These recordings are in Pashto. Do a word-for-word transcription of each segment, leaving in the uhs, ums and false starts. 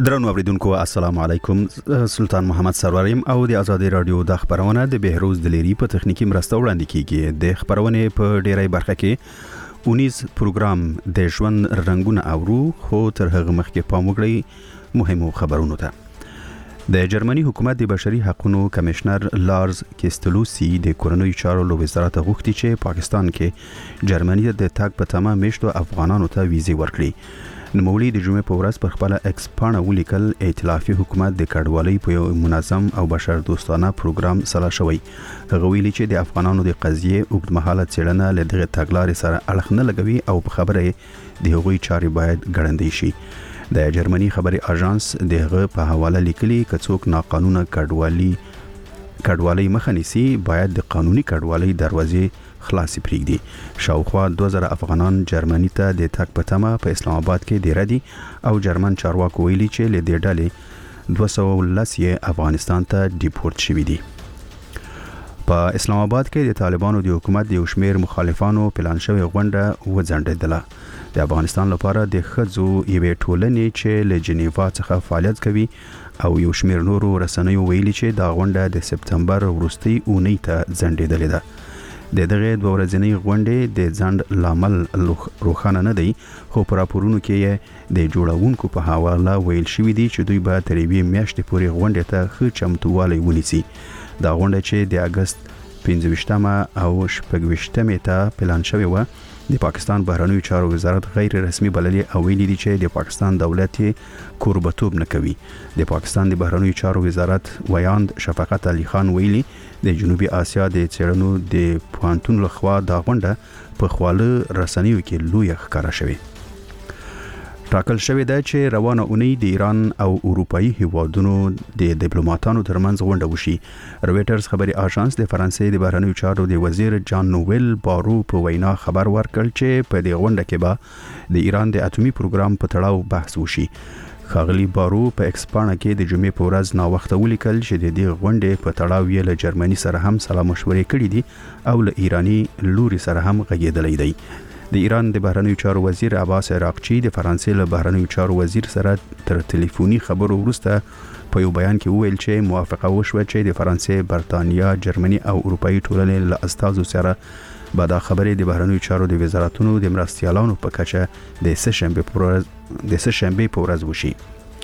درنو اوریدونکو السلام علیکم. سلطان محمد سروریم او د آزادی رادیو د خبرونه د بهروز دلیری په تخنیکی مرسته وړاندې کیږي. د خبرونه په ډیری برخه کې اونیز پروګرام د ژوند رنگونه اورو، خو تر هغه مخکې پام وکړئ مهمو خبرونو ته. د جرمني حکومت د بشري حقوقو کمشنر لارز کیستلوسی د کورنوي چارو له وزارت غوښتي چې پاکستان کې جرمني د تاګ په تمام میشتو افغانانو ته ویزه ورکړي. نوموړي د جمعې په ورځ پر خپل ایکس پاڼه ولیکل ائتلافي حکومت د کډوالۍ په یو منظم او بشر دوستانه پروګرام سره شوی. هغه ویلي چې د افغانانو د قضیې اوږدمهاله څېړنه له دغه تګلارې سره اړخ نه لګوي او په خبره د هغوی چارې باید ګړندۍ شي. د جرمني خبري اژانس دغه په حواله لیکلي چې څوک ناقانونه کډوالي کډوالۍ مخه نیسي باید د قانوني کډوالۍ دروازې خلاصې پرېږدي. شاوخوا دوه زره افغانان جرمني ته د تګ په تمه په اسلام آباد کې ډیره دي او جرمن چارواکو ویلي چې له دې ډلې دوه سوه ولس یې افغانستان ته ډیپورت شوي دي. په اسلام آباد کې د طالبانو د حکومت د یو شمېر مخالفانو پلان شوی غونډه وځنډېدله. د افغانستان لپاره د ښځو یوې ټولنې چې له جنیوا څخه فعالیت کوي او یو شمېر نورو رسنیو ویلي چې دا غونډه د سپتمبر وروستۍ اونۍ ته ځنډېدلې ده. د دغه دوه ورځنۍ غونډې د ځنډ لامل روښانه نه دی، خو په راپورونو کې د جوړونکو په حواله ویل شوي دي چې دوی به تر یوې میاشتې پورې غونډې ته ښه چمتووالی ونیسي. دا غونډه چې د اګست پنځه ویشتمه او شپږ ویشتمې ته پلان شوې وه، د پاکستان بهرنیو چارو وزارت غیر رسمي بللي او ویلي دي چې د پاکستان دولت کوربتوب نه کوي. د پاکستان د بهرنیو چارو وزارت ویاند شفقت علي خان ویلي د جنوبي آسیا د څېړنو د پوهنتون لخوا دا غونډه په خواله رسنیو کې لوی ښکاره شوې. ټاکل شوې ده چې روانه اونۍ د ایران او اروپאי هیوادونو د ډیپلوماټانو ترمنځ غونډه وشي. رويټرز خبري اژانس د فرانسې د بهرنیو چارو د وزیر جان نوویل بارو په وینا خبر ورکړ چې په دې غونډه کې به د ایران د اټومي پروګرام په تړاو بحث وشي. خاغلی بارو په ایکس پاڼه کې د جمعې په ورځ نا وخته ولیکل چې د دې غونډې په تړاو یې له جرمني سره هم سلا مشورې کړې دي او له ایرانی لوري سره هم غږېدلې دی. د ایران د بهرنیو چارو وزیر عباس عراقچی د فرانسې له بهرنیو چارو وزیر سره تر ټلیفوني خبرو وروسته په یو بیان کې وویل چې موافقه وشوه چې د فرانسې، برتانیا، جرمني او اروپאי ټولنې له استازو سره به دا خبرې د بهرنیو چارو د وزارتونو د مرستیالانو په کچه د سه شنبه په ورځ د سه شنبه په ورځ وشي.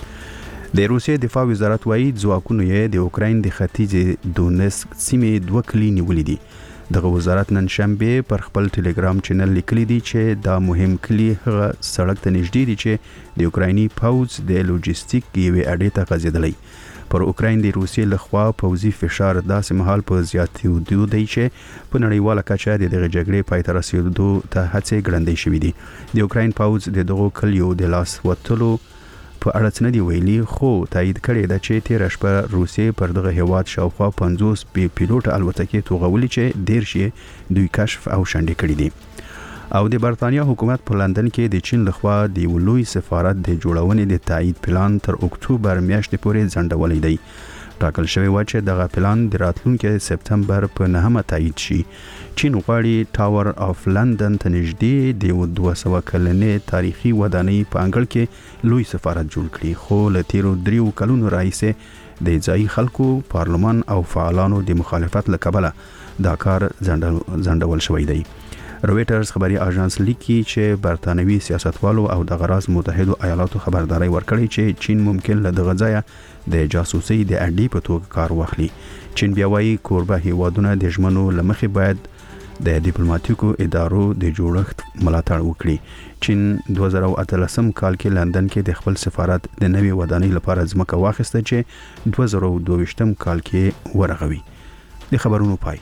د روسیې دفاع وزارت وايي ځواکونو یې د اوکراین د ختیځ دونیسک سیمې دوه کلي نیولې دي. دغه وزارت نن شنبه پر خپل ټلګرام چینل لیکلی دی چې دا مهم کلی هغه سړک ته نږدې دی چې د اوکرایني پوځ د لوجستیک یوې اډې ته غځېدلی. پر اوکراین د روسیې لخوا پوځي فشار داسې مهال په زیاتېدو دی چې په نړیواله کچه د دغه جګړې پای ته رسېدو ته هڅې ګړندۍ شوې دي. د اوکراین پوځ د دغو کلیو د لاس وتلو په اړه څه نه دی ویلي، خو تایید کړی ده چې تېره شپه روسیې پر دغه هیواد شاوخوا پنځوس بې پیلوټه الوتکې توغولي چې دېرش یې دوی کشف او شنډې کړي دي. او د برتانیا حکومت په لندن کې د چین لخوا د یو لوی سفارت د جوړونې د تایید پلان تر اکتوبر میاشتې پورې ځنډولی دی. ټاکل شوی و چې دغه پلان د راتلونکي سپتمبر په نهمه تایید شي. چین غواړي ټاور اف لندن ته نږدې د دوه سوه کلنې تاریخي ودانۍ په انګړ کې لوی سفارت جوړ کړي، خو له تیرو دریو کلونو راهیسې د ځایي خلکو، پارلمان او فعالانو د مخالفت له کبله دا کار ځنډول شوی دی. رويټرز خبري اژانس لیکي چې برتانوي سیاستوالو او د غراز متحده ایالاتو خبرداري ورکړي چې چین ممکن له دغه ځایه د جاسوسي د اډې په توګه کار واخلي. چین بیا وايي کوربه هیوادونه د ژمنو لمخې باید د ډیپلوماټیکو ادارو د جوړښت ملاتړ وکړي. چین دوه زره اتلسم کال کې لندن کې د خپل سفارت د نوې ودانۍ لپاره ځمکه واخیسته چې دوه زره دوه ویشتم کال کې ورغوي. د خبرونو پای.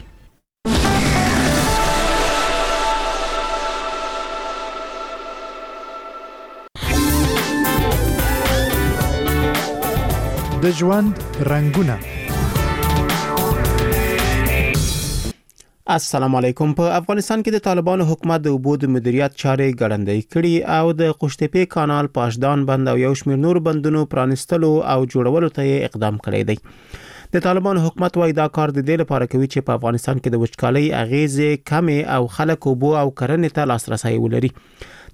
د ژوند رنگونه. السلام علیکم. په افغانستان کې د طالبانو حکومت د اوبو د مدیریت چارې ګړندۍ کړي او د قشتېپې کانال، پاشدان بند او یو شمېر نور بندونو پرانستلو او جوړولو ته اقدام کړی دی. د طالبانو حکومت وايي دا کار د دې لپاره کوي چې په افغانستان کې د وچکالۍ اغیزې کمې او خلک اوبو او کرنې ته لاسرسي ولري.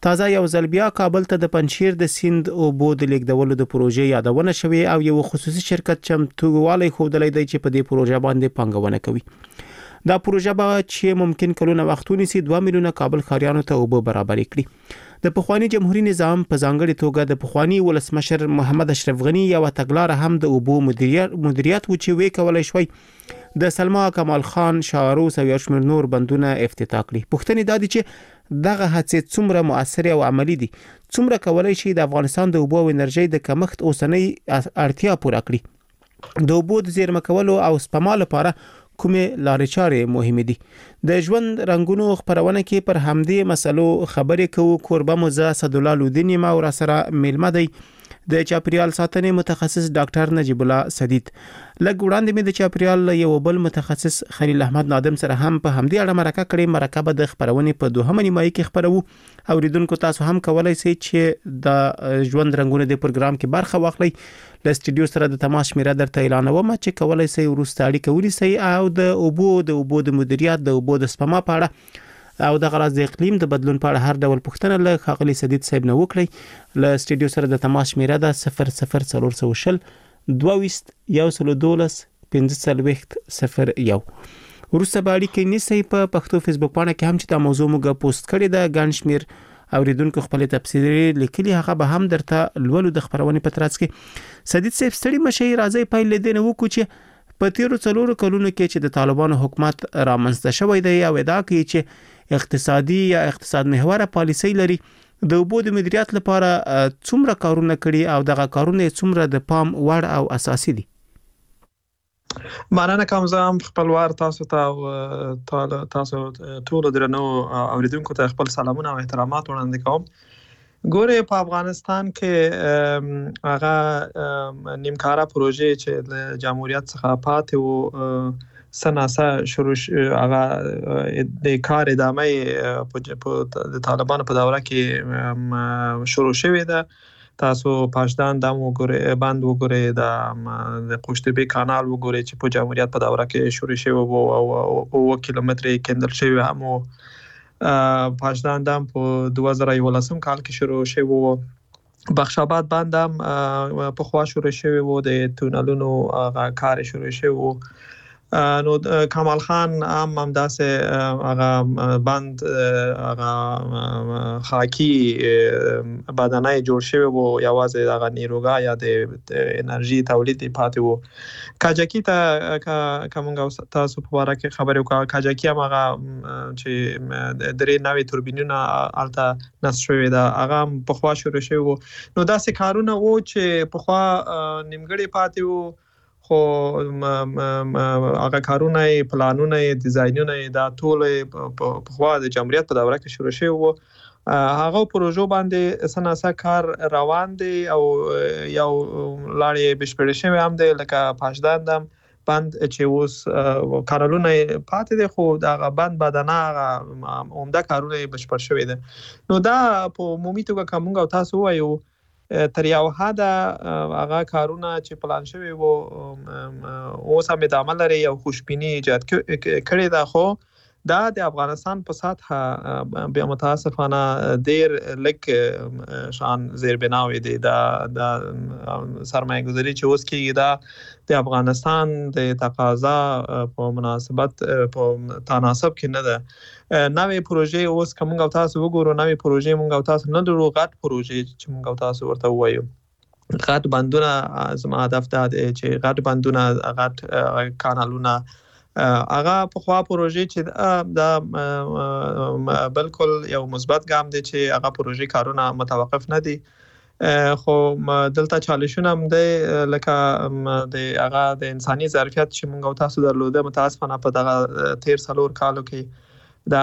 تازه یو ځل بیا کابل ته د پنجشیر د سیند اوبو د لیږدولو د پروژې یادونه شوې او یو خصوصي شرکت چمتووالی ښودلی دی چې په دې پروژه باندې پانګونه کوي. دا پروژه به چې ممکن کلونه وخت ونیسي دوه میلیونه کابل ښاریانو ته اوبه برابر کړي. د پخوانی جمهوریت نظام په ځانګړي توګه د پخوانی ولسمشر محمد اشرف غنی یو تګلاره هم د اوبو مدیریت مدیریت و چې وی کولای شوی د سلما کمال خان شاروس او یو شمېر نور بندونه افتتاح کړي. پوښتنه دا دي چې دغه هڅې څومره مؤثر او عملی دي، څومره کولای شي د افغانستان د اوبو او انرژي د کمښت اوسنۍ اړتیا پوره کړي. د اوبو د زیرمه کولو او سپما لپاره کومې لارې چارې مهمې دي. د ژوند رنگونو خبرونه کې پر همدې مسلو خبرې کوو. کوربه مو زه اسدالله لودینی ما ور سره میلمه دی د چاپریال ساتنې متخصص ډاکټر نجیب الله سدید. لږ وړاندې مې د چاپریال یو بل متخصص خلیل احمد نادم سره هم په همدې اړه مرکه کړې. مرکه به د خبرونې په دوهمه نیمایي کې خبرو. اوریدونکو تاسو هم کولای شئ چې د ژوند رنگونو د پروګرام کې برخه واخلئ. له سټډیو سره د تماس شمیره درته اعلانوم چې کولای شئ وروسته اړیکه ونیسئ او د اوبو د اوبو د مدیریت د اوبو د سپما په اړه او د غراز د اقلیم د بدلون په اړه هر ډول پوښتنه له خاغلی سدید صاحب نه وکړئ. له سټډیو سره د تماس شمیره ده صفر صفر څلور سوه شل دوه ویشت یو سل دولس پنځه څلوېښت صفر یو. وروسته به اړیکه نیسئ. په پښتو فیسبوک پاڼه کې هم چې دا موضوع موږ پوسټ کړې ده ګڼ شمېر اوریدونکو خپل تفسیري لیکلي هغه به هم درته لولو د خبرونې په ترڅ کې. سدید صاحب ستړي مشي راځي پایل لیدنه وکړو چې په تیرو څلورو کلونو کې چې د طالبانو حکومت رامنځته شوی دی او ادعا کوي چې اقتصادي یا اقتصاد محوره پالیسي لري، د اوبو د مدیریت لپاره څومره کارونه کړي او دغه کارونه څومره د پام وړ او اساسي دي؟ مننه کوم. زه هم خپلوار تاسو ته تاسو ټول درنو اوریدونکو ته خپل سلامونه او احترامات وړاندې کوم. ګوره په افغانستان کې هغه نیمکاره پروژې چې د جمهوریت څخه پاتې وو سناسه شروع هغه د کار ادامه په د طالبانو په دوره کې شروع شوې ده. تاسو پاشدان دم وګورئ، بند وګورئ، د قوشتبه کانال وګورئ چې په جمهوریت په دوره کې شروع شوی وو او اوه کیلومتر کندل شوی هم پاشدان دم په دوه زره یولسم کال کې شروع شوی وو. بخش آباد بند هم په خوا شروع شوی وو، د تونلونو کار شروع شوی وو. نو کمال خان هم هم داسې هغه بند هغه خاکی بدنای جوړ شوی وو، یوازې هغه نیروګا یا د انرژي تولید پاتې وو. کاجکی ته کومه تاسو په اړه کې خبرې وکړه. کاجکی هم هغه چې درې نوې توربینونه الته نصب شوی دا هغه په خوا شروع شوی وو. نو داسې کارونه وو چې په خوا نیمګړي پاتې وو، خو هغه کارونه پلانونه ډیزاینونه دا ټول په خوا د جمهوریت په دوره کې شروع شوی وو. هغه پروژو باندې سناسه کار روان دی او یو لارې بشپړ شوی هم دی، لکه پاشدان دم بند چې اوس کارونه پاتې دي خو دا بند بدنه عمده کارونه بشپړ شوی دي. نو دا په عمومي توګه کوم او تاسو وایو تر یو حد هغه کارونه چې پلان شوی وو اوس هم ادامه لري او خوشبیني ایجاد کړې ده. خو دا د افغانستان په سطح بیا متاسفانه ډیر لږ شان زیربناوي دي. دا د سرمایه گذاري چې اوس کېږي دا د افغانستان د تقاضا په مناسبت په تناسب کې نه ده. نوې پروژې اوس کوم او تاسو وګورو، نوې پروژې مونږ او تاسو نه درو غټ پروژې چې مونږ او تاسو ورته وایو غټ بندونه. زما هدف دا دی چې غټ بندونه، غټ کانالونه، هغه په خوا پروژې چې دا بالکل یو مثبت ګام دی چې هغه پروژې کارونه متوقف نه دي. خو دلته چالشونه هم دی لکه د هغه د انساني ظرفیت چې مونږ او تاسو درلوده متاسفانه په دغه تیر څلور کالو کې دا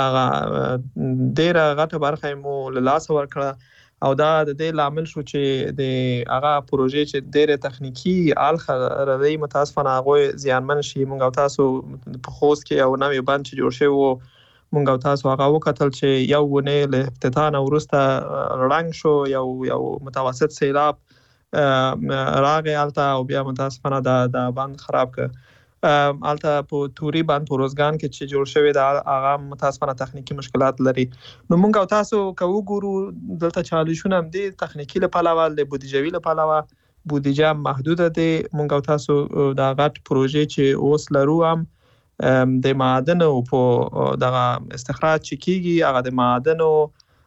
ډیره غټه برخه مو له لاسه ورکړه او دا د دې لامل شو چې د هغه پروژې چې ډیره تخنیکی الخه راوي متاسفانه هغه زیانمن شي. مونږ او تاسو په خوست کې او نوې بند چې جوړ شوی وو مونږ او تاسو هغه وکتل چې یو ونه له افتتاح نه ورسته رنګ شو، یو یو متوسط سیلاب راغی الته او بیا متاسفانه دا د بند خراب ک. الته په توري باندې پروزګان کې چې جوړ شوی دا هغه متاسفانه تخنیکی مشکلات لري. نو موږ او تاسو کوو ګورو دلته چالشونه هم دي تخنیکی له پلوه له بودیجوي له پلوه بودیجه محدوده دي. موږ او تاسو دا غټ پروژې چې اوس لرو هم د معادن او په دغه استخراج چې کیږي هغه د معادن او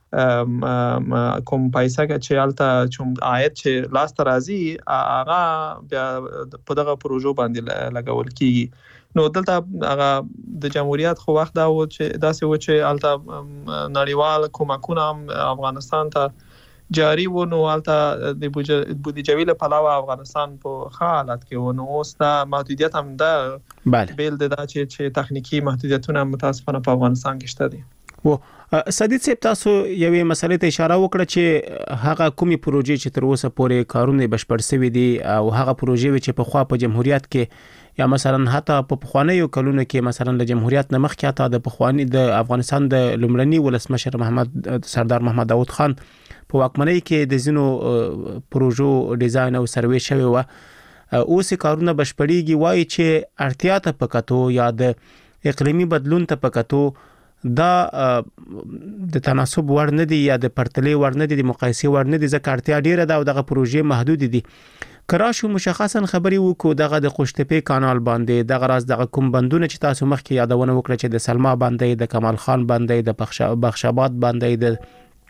کوم پیسې چې الته چوم عاید چې لاس ته راځي هغه بیا په دغه پروژو باندې لګول کیږي. نو دلته هغه د جمهوریت خو وخت دا و چې داسې و چې الته نړیوال کومکونه هم افغانستان ته جاری و. نو الته د بودیجوي له پلوه افغانستان په ښه حالت کې و. نو اوس دا محدودیت هم ده بله بیل د دا چې چې تخنیکی محدودیتونه متاسفانه په افغانستان کې شته دي. و سدید صاحب تاسو یوې مسلې ته اشاره وکړه چې هغه کومي پروژې چې تر اوسه پورې کارونه بشپړ شوي دي او هغه پروژې چې په خوا په جمهوریت کې یا مثلا حتی په پخوانیو کلونو کې مثلا د جمهوریت نه مخکې حتی د پخوانی د افغانستان د لومړني ولسمشر محمد سردار محمد داود خان په واکمنۍ کې د زینو پروژو ډیزاین او سروې شوی و اوس کارونه بشپړیږي وایي چې اړتیا ته پکاتو یا د اقلیمي بدلون ته پکاتو دا د تناسب ور نه دي یا د پرتلې ور نه دي د مقایسې ور نه دي ځکه اړتیا ډیره ده او دغه پروژې محدود دي. کراشو مشخصا خبري وکړو دغه د قشتپې کانال باندې دغه راز دغه کوم بندونه چې تاسو مخکې یادونه وکړه چې د سلما باندې د کمال خان باندې د بخشاباد باندې د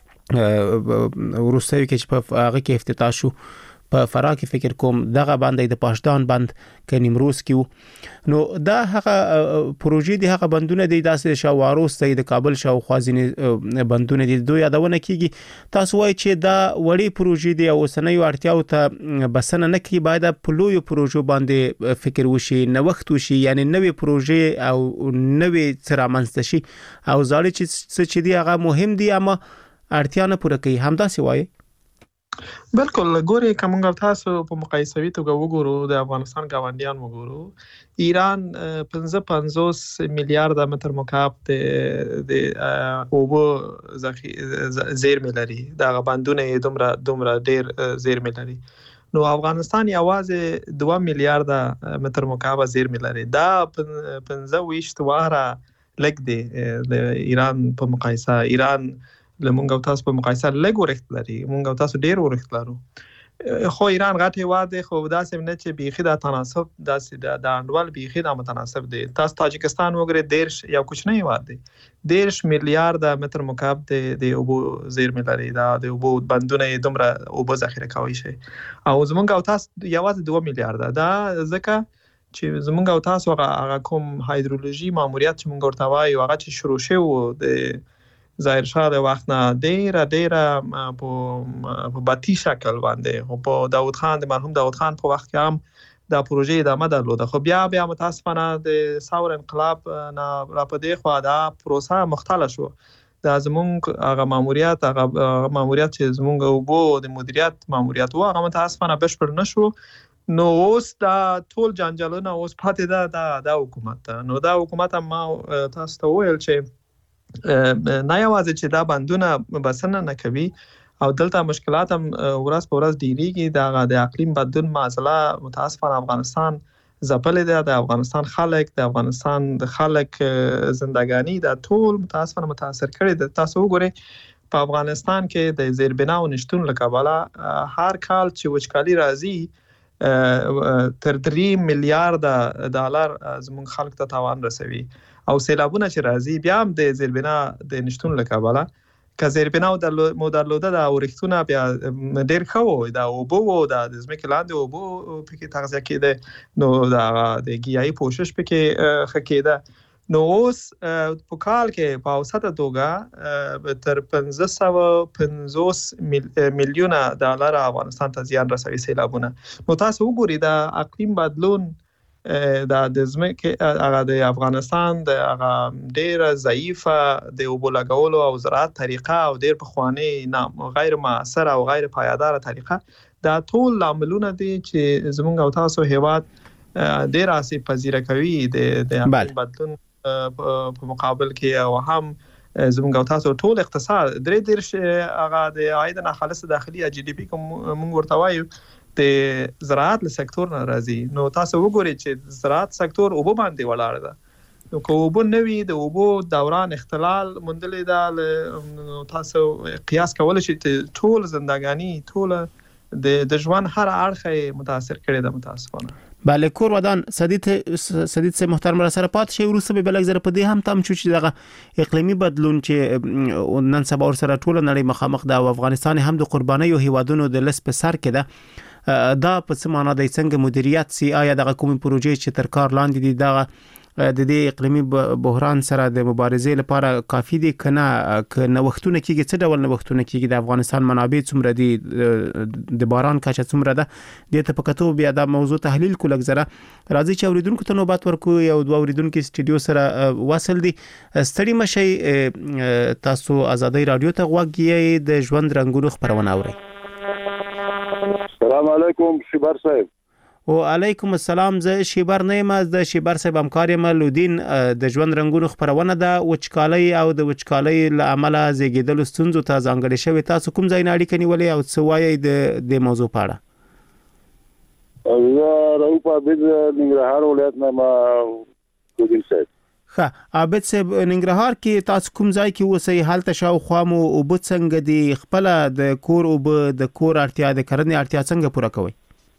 ورستوي کې چې په هغه کې افتتاح شو په فراه کې فکر کوم دغه باندې د پاشدان بند کې نیمروز کې. نو دا هغه پروژې دي هغه بندونه دي داسې شاواروس د کابل شاوخوا ځینې بندونه دي دوی یادونه کیږي. تاسو وایي چې دا وړي پروژې دي او اوسنۍ اړتیاو ته بسنه نه کوي باید په لویو پروژو باندې فکر وشي نوښت وشي یعنی نوې پروژې او نوې څه رامنځته شي او ځاړي چې چې دي هغه مهم دي اما اړتیا نه پوره کوي همداسې وایي. بالکل ګوري کومه تاسو په مقایسوي توګه وګورو د افغانستان ګاونډیان وګورو ایران پنځه پنځوس میلیارډ متر مکعب د د اوبو زیرمې لري دا بندونه دومره دومره ډیر زیرمې لري. نو افغانستان یوازې دوه میلیارډ متر مکعب زیرمې لري دا پنځه ویشت واره لګ دی د ایران په مقایسه. ایران لمونږ او تاسو په مقایسه لږ ورښت لري مونږ او تاسو ډیر ورښت لرو خو ایران غټ هیواد دی خو داسې نه چې بیخي دا تناسب داسې د انډول بیخي دا متناسب دی. تاسو تاجکستان وګورئ دیرش یو کوچنی هیواد دی دیرش میلیارډ متر مکعب د اوبو زیرمې لري دا د اوبو بندونه دومره اوبو ذخیره کوي شي او زمونږ او تاسو یوازې دوه میلیارډ دا ځکه چې زمونږ او تاسو هغه کوم هایدرولوژي ماموریت چې مونږ ورته وایو هغه چې شروع شوی د ظاهر شاه د وخت نه ډیره ډیره په باطی شکل باندې خو په داود خان د مرحوم داود خان په وخت کې هم دا پروژې ادامه درلوده خو بیا بیا متاسفانه د ثور انقلاب نه را پدې خو دا پروسه مختلف شو. دا زمونږ هغه ماموریت هغه ماموریت چې زمونږ اوبو د مدیریت ماموریت و هغه متاسفانه بشپړ نشو. نو اوس دا ټول جنجالونه اوس پاتې ده دا د حکومت. نو دا حکومت هم ما تاسو ته ویل چې نه یوازې چې دا بندونه بسنه نه کوي او دلته مشکلات هم ورځ په ورځ ډیریږي دا د اقلیم بدلون معضله متاسفانه افغانستان ځپلې ده د افغانستان خلک د افغانستان د خلک زندګانی دا ټول متاسفانه متاثر کړي ده. تاسو وګورئ په افغانستان کې د زیربناو نشټون له کبله هر کال چې وچکالي راځي تر درې میلیارډ ډالر زموږ خلک ته تاوان رسوي او سیلابونه چې راځي بیا هم د زیربنا د نشټون له کبله که زیربنا د مو درلوده د اورښتونه بیا ډیر ښه وو دا اوبه وو د ځمکې لاندې اوبه پکې تغذیه کېده نو د ګیاهي پوشش پکې ښه کېده. نو اوس په کال کې په اوسطه توګه تر پنځه سوه پنځوس میلیونه ډالر افغانستان ته زیان رسوي سیلابونه. نو تاسو وګورئ د اقلیم بدلون دا د ځمکې هغه د افغانستان د هغه ډیره ضعیفه د اوبو لګولو او زراعت طریقه او ډیر پخوانی غیر مؤثر او غیر پایدار طریقه دا ټول عاملونه دي چې زموږ او تاسو هیواد ډیر آسیب پذیره کوي د اقلیم بدلون په مقابل کې او هم زموږ او تاسو ټول اقتصاد درې دیرش هغه د عاید ناخالص داخلي جی ډي پی کوم موږ ورته وایو د زراعت له سکتور نه راځي. نو تاسو وګورئ چې زراعت سکتور اوبو باندې ولاړ ده. نو که اوبو نوي د اوبو دوران اختلال مندلې ده، تاسو قیاس کولای شئ چې ټول زندګانی ټول د د ژوند هر اړخ متاثر کړي ده متاسفانه. بله کور ودان سدید سدید سه محترم را سره پات شي وروسته به بلګ زره په دې هم تم شو چې دغه اقلیمي بدلون چې نن سبا ور سره ټول نړۍ مخامخ ده او افغانستان هم د قرباني او هیوادونو د لس په سر کې ده، دا په څه معنا دی څنګه مدیریت سي؟ آیا دغه کومې پروژې چې تر کار لاندې دي دغه د دې اقلیمي بحران سره د مبارزې لپاره کافي دي کنه؟ ک نوښتونه کیږي څه ډول نوښتونه کیږي؟ د افغانستان منابع څومره دي؟ د باران کچه څومره ده؟ د ته پکتو بیا د موضوع تحلیل کو لګزره راځي چې اوریدونکو ته نوبات ورکو. یو دوه اوریدونکو سټډیو سره وصل دي. ستړي مشي، تاسو آزادۍ رادیو ته غوږی د ژوند رنگونو خبرونه اوري. السلام علیکم شیبر صاحب. و علیکم السلام. زه شیبر نه یم، د شیبر صاحب همکار یم. لودین د ژوند رنگونو خبرونه ده وچکالۍ او د وچکالۍ له امله زیږیدل ستونزو ته ځانګړي شوی. تاسو کوم ځای نه اړیکه نیولې او څه وایي د د موضوع په اړه؟ زه راوپا بید ننګرهار ولایت نه ما لودین صاحب. ښه عابد صاحب، ننګرهار کې تاسو کوم ځای کې اوسئ؟ هلته شاوخوا مو اوبه څنګه دي؟ خپل د کور اوبه د کور اړتیا د کرنې اړتیا څنګه پوره کوئ؟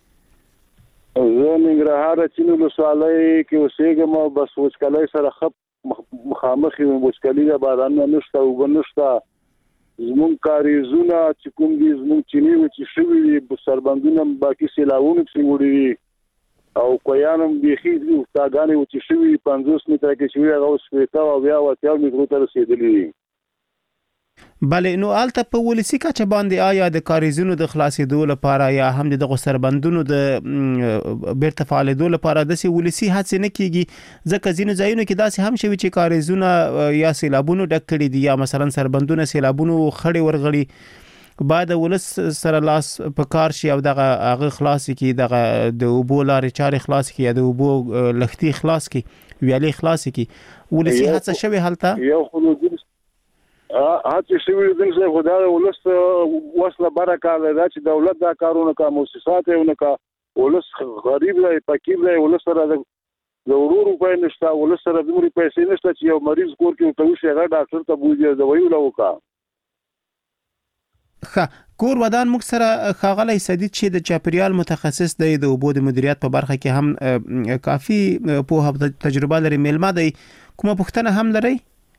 زه ننګرهار چین ولسوالۍ کې اوسېږم. بس وچکالۍ سره خپ مخامخ یم. وچکالي د باران نشته، اوبه نشته. زمونږ کاریزونه چې کوم دي زمونږ چینی و چې شوي دي سربندونه باقي سیلاوونه پسې وړي دي او کویانم بیخي تاګانې و چې شوي پنځوس متره کې شوي هغه اوس شپېته او بیا اتیا مترو ته رسېدلي دي. بله نو آلته په ولسی کچه باندې آیا د کاریزونو د خلاصېدو لپاره یا هم د دغه سربندونو د بیرته فعالېدو لپاره داسې ولسی هڅې نه کیږي؟ ځکه ځینو ځایونو کې داسې هم شوي چې کاریزونه یا سیلابونو ډک کړي دي یا مثلا سربندونه سیلابونو خړې ورغړي، باید ولس سره لاس په کار شي او دغه هغه خلاص کی دغه د اوبو لارې چارې خلاص کی یا د اوبو لختي خلاص کی ویالې خلاص کی. ولسی هڅه شوي هلته؟ یو خو هڅه شوي دي چې خدای ولس وسله برکاله دا چې دولت دا کارونه کا مؤسسات یې نه ولس غریب دی فقیر دی، ولس سره د ضروري روپۍ نشته، ولس سره دومره پیسې نشته چې یو مریض کور کې ته وشي هغه ډاکټر ته بوځي د ویلو وکا. ښه کور ودان موږ سره خاغلی سدید چې د چاپریال متخصص دی د اوبو د مدیریت په برخه کې هم کافي په تجربه لري. میلمه دی کومه پوښتنه هم لري؟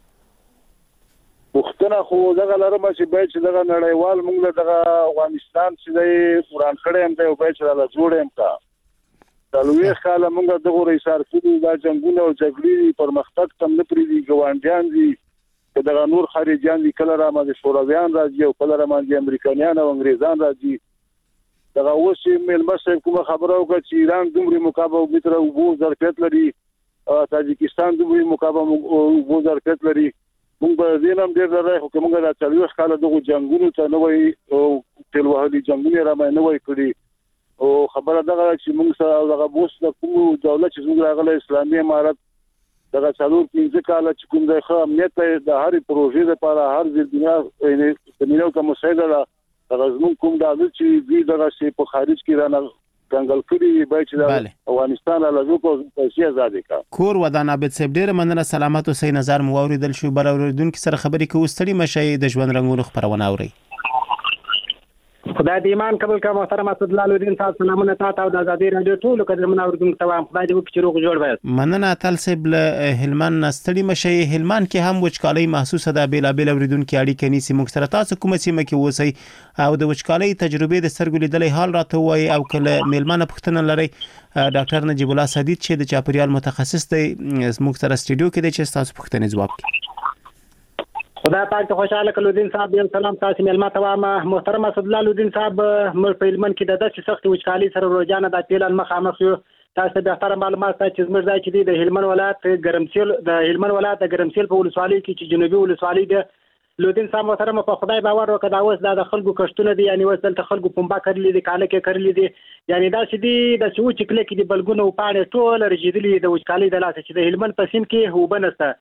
پښتنه خو دغه لرم چې باید چې دغه نړیوال موږ دغه افغانستان چې د قرآن کړه هم دی او باید چې لا جوړ هم کا دلوي خاله موږ دغه ریسار کړي دا جنگونه او جګړې پرمختګ تم نه پریدي ګوانډیان دي دغه نور خارجيان دي کله را مده شورویان راځي او کله را مده امریکایان او انګريزان راځي. دغه اوس ملمه صاحب کومه خبره وکړه چې ایران دومره مقابله متر او بو ظرفیت لري، تاجکستان دومره مقابله او بو ظرفیت لري. موږ به دینم ډیر راځي خو موږ د چالو ښکاله دغه جنگونو ته نه وای او تل وهلي جنگونه را مې نه وای کړی او خبره دغه چې موږ سره دغه بوس د کوم دولت چې موږ راغله اسلامي امارت دغه چالو پنځه کاله چې کوم د امنیت د هر پروژې لپاره هر ځل دنیا زمينو کوم مسایل را غزمون کوم د چې دوی دغه شی په خارج کې رانه څنګه کړی به چې د افغانستان له لږو کو پیسې آزاد کا. کور ودان عبد صاحب ډیر مننه سلامت او صحیح نظر مو اوریدل شو. بر اوریدونکو سره خبرې کوو. ستړي مشي د ژوند رنگونو خبرونه اوري. خدای دې ایمان قبول کړه. محترم اسدالله لودین صاحب سلامونه تاسو او د آزادۍ رادیو ټول قدرمن اوریدونکو ته وایم خدای دې وکړي چې روغ جوړ وي. مننه تل صاحب له هلمند ستړي مشي. هلمند کې هم وچکالۍ محسوسه ده، بیل بیل اوریدونکو اړیکې نیسي. موږ سره تاسو کومه سیمه کې اوسئ او د وچکالۍ تجربې د سرګولې دلې حال راته وایي او کله میلمنه پښتنه لري ډاکټر نجیب الله سدید چې د چاپریال متخصص دی موږ سره سټډیو کې دی چې تاسو پښتنه ځواب کړئ. خدای پاک ته خوشاله کړه. لودین صاحب یو سلام تاسو ملما ته وایم. محترم اسدالله لودین صاحب مر په هلمند کې د داسې سخت وچکالۍ سره روزانه د پیلان مخامخ یو. تاسو به اختر معلومات چې زموږ ځای چې د هلمند ولایت ګرمسیل د هلمند ولایت د ګرمسیل په ولسوالۍ کې چې جنوبي ولسوالۍ ده. لودین صاحب محترم په خدای باور وکړه دا اوس د خلکو کشتونه دي، یعنی وسل ته خلکو پمبا کړلې دي کاله کې کړلې دي، یعنی دا چې دي د څو چکلې کې د بلګونو په اړه ټول رجیدلې د وچکالۍ د لاسه چې د هلمند په سیم کې هوبنسته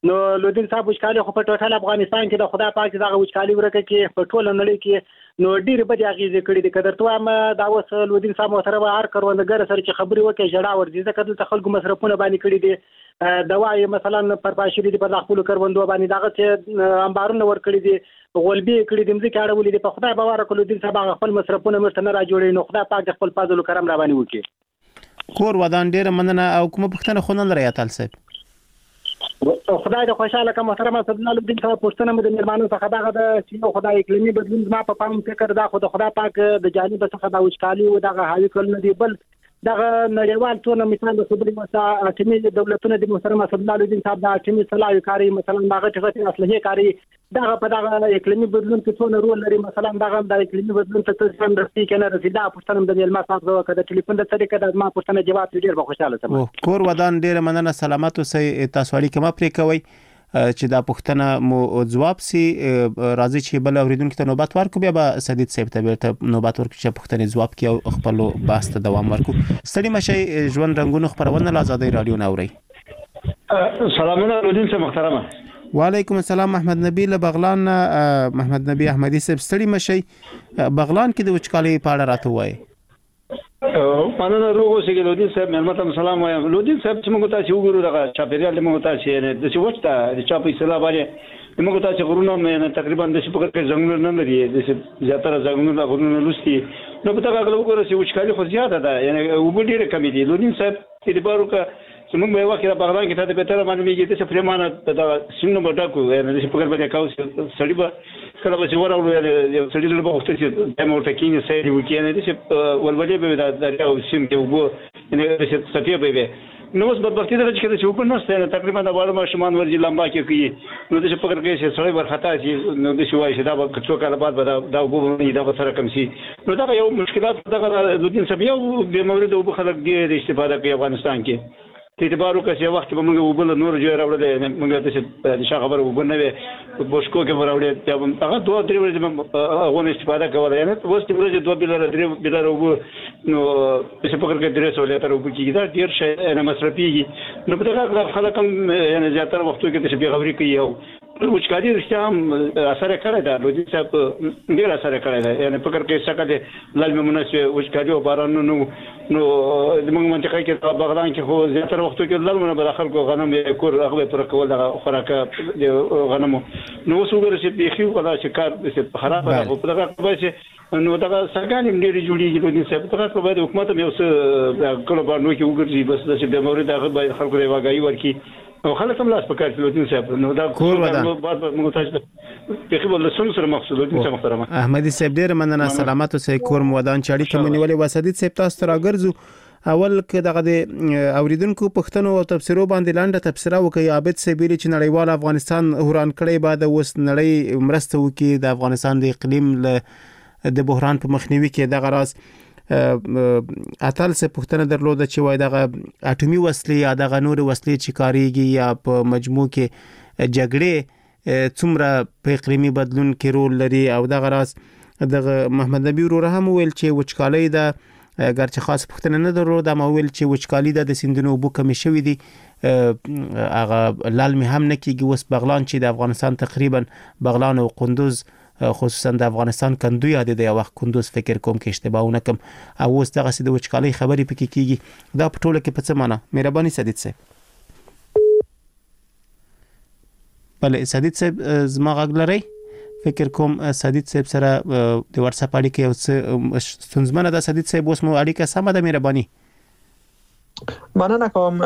نو لودین صاحب وچکالي خو په ټوټل افغانستان کې د خدای پاک دغه وچکالي ورکه کې په ټول نړۍ کې نو ډېر بد اغیزې کړې دي کدر ته ما دا اوس لودین صاحب محترم هر کروندګر سره چې خبري وکړي جړه ورځي ځکه دلته خلکو مصرفونه باندې کړی دي دوايي مثلا پر پاشري دي په خپل کروندو باندې دغه چې انبارونه ور کړی دي غولبي کړی دي مزه کاړه ولې په خدای باور کولو دین صاحب خپل مصرفونه مرته نه را جوړي نو خدای پاک خپل فضل کرم را باندې وکړي کور ودان ډیره مننه او کوم پښتنه خونن لري اتل صاحب خدای د خوشاله کوم محترم صد الله الدین صاحب پښتنه مې د مېرمنو څخه دغه د چې خدای اقلیمي بدلون ما په پام فکر دا خو د خدای پاک د جانب څخه د وچکالي او دغه حاوی کول نه دی بل دغه نړیوال ټول مثال د خبري مسا اټمي دولتونه د محترم صد الله الدین صاحب د اټمي صلاحي کاری مثلا دغه ټفه اصلي کاری دغه په دغه اقلیمي بدلون کې څونه رول لري مثلا دغه د اقلیمي بدلون ته څنګه رسي کنه رسیدا پښتنه د مېلما صاحب زو کده ټلیفون د طریقې د ما پښتنه جواب ډیر به خوشاله سم کور ودان ډیر مننه سلامات اوسئ تاسو اړیکه ما پرې کوي چې دا پښتنه مو جواب سي راځي چې بل اوریدونکو ته نوبت ورکو بیا به سدید صاحب ته بیرته نوبت ورکو چې پښتنه جواب کوي او خپل بحث ته دوام ورکو ستړي مشي ژوند رنگونو خبرونه آزادۍ رادیو نوري سلامونه لودین صاحب محترمه وعلیکم السلام محمد نبی له بغلان محمد نبی احمدی صاحب ستړي مشي بغلان کې د وچکالي په اړه راته وایي مننه روغو سګي لودین صاحب مېلمه سلام وایم لودین صاحب چې موږ تاسو وګورو دغه چاپیریال موږ تاسو نه د څه وخت د چا په اصطلاح باندې موږ تاسو غرونه مې تقریبا د څه په کې ځنګل نه لري د څه زیاتره ځنګلونه غرونه لوستي نو په تاګه وګورو چې وچکالي خو زیاته ده یعنی وګړي کمی دي لودین صاحب چې بارو کا چې موږ به وخت را بغلان کې ته به تر باندې کې څه فرمانه د سینو بټاکو یعنی د څه په کې کاوس سړي به کله به ورو یو سړي له وخت چې د مور تکینه سړي وکړي نه د څه ولولې به د یو سیم کې وګو یعنی د څه سفیه به نو اوس بدبختی ده چې چې په نسته تقریبا د باور ماشومان ورځي لمبا کې کوي نو د څه په کې چې سړی ورختا شي نو د شوای شي دا به څو کاله بعد به دا وګورئ دا به سره کم شي نو دا یو مشکلات دغه د دین سبیا او د مورد او خلک ډیر استفاده کوي افغانستان کې ته اعتبار وکړئ چې وخت به موږ وبل نور جوړ راوړل موږ د شاغه خبر وګورنه به بوشکو کې وراوړل هغه دوه درې ورځې غو استفاده کوله یعنی اوس د ورځې دوه بلاره درې بلاره وګ نو څه په کې درې سولې تر وګ کېږي دا ډیر شي نه مصرفيږي نو په دغه خلک هم یعنی زیاتره وختو کې د شپې خبرې کوي او وچکالي رښتیا هم اثر کړی دا لودین صاحب ډیر اثر کړی دا یعنی فکر کې څنګه د لازم مناسب وچکالي او باران نو نو د موږ منطقه کې بغلان کې خو زیاتره وختو کې لږ به خلکو غنم کور هغه پر کول د خوراکه د غنمو نو اوس وګورئ چې بيخي ولا چې کار د خراب ده په دغه په نو دا څنګه نیم ډیری جوړیږي لودین صاحب ته خو باید حکومت هم یو څه کله باندې کې وګرځي بس چې د مورید هغه باید خلکو ری واګي ورکی او خلک هم لاس پکار لودین صاحب نو دا کور ودان موږ تاسو په خپل لسون سره مقصود لودین صاحب محترمه احمدی صاحب ډیر مننه سلامات اوسئ کور مودان چاړي کمنیولې وسدید صاحب تاسو راګرځو اول کې دغه د اوریدونکو پښتنو او تفسیرو باندې لاندې تفسیره وکي عابد سیبیری چې نړیوال افغانستان هوران کړي بعد اوس نړۍ مرسته وکي د افغانستان د اقلیم د بحران په مخنیوي کې دغه راز اتل څه پښتنه درلوده چې وای دغه اټومي وسلې یا دغه نور وسلې چې کاریږي یا په مجموع کې جګړې څومره په اقلیمي بدلون کې رول لري او دغه راز دغه محمد نبی ورو هم ویل چې وچکالي ده ګرچې خاص پښتنه نه درلوده ما ویل چې وچکالي ده د سیندونو وبو کمی شوی دي هغه لال می هم نه کیږي وس بغلان چې د افغانستان تقریبا بغلان او قندوز خصوصا د افغانستان کندوی یاد دی وخت کندوز فکر کوم کې اشتباهونه کوم او اوس دغه سید وچکالي خبرې پکې کیږي دا په ټوله کې په څه معنی مهرباني سدید صاحب بله سدید صاحب زما غږ لري فکر کوم سدید صاحب سره د واتس اپ اړیکه یو څه ستونزمنه ده سدید صاحب اوس مو اړیکه سمه ده مهرباني مننه کوم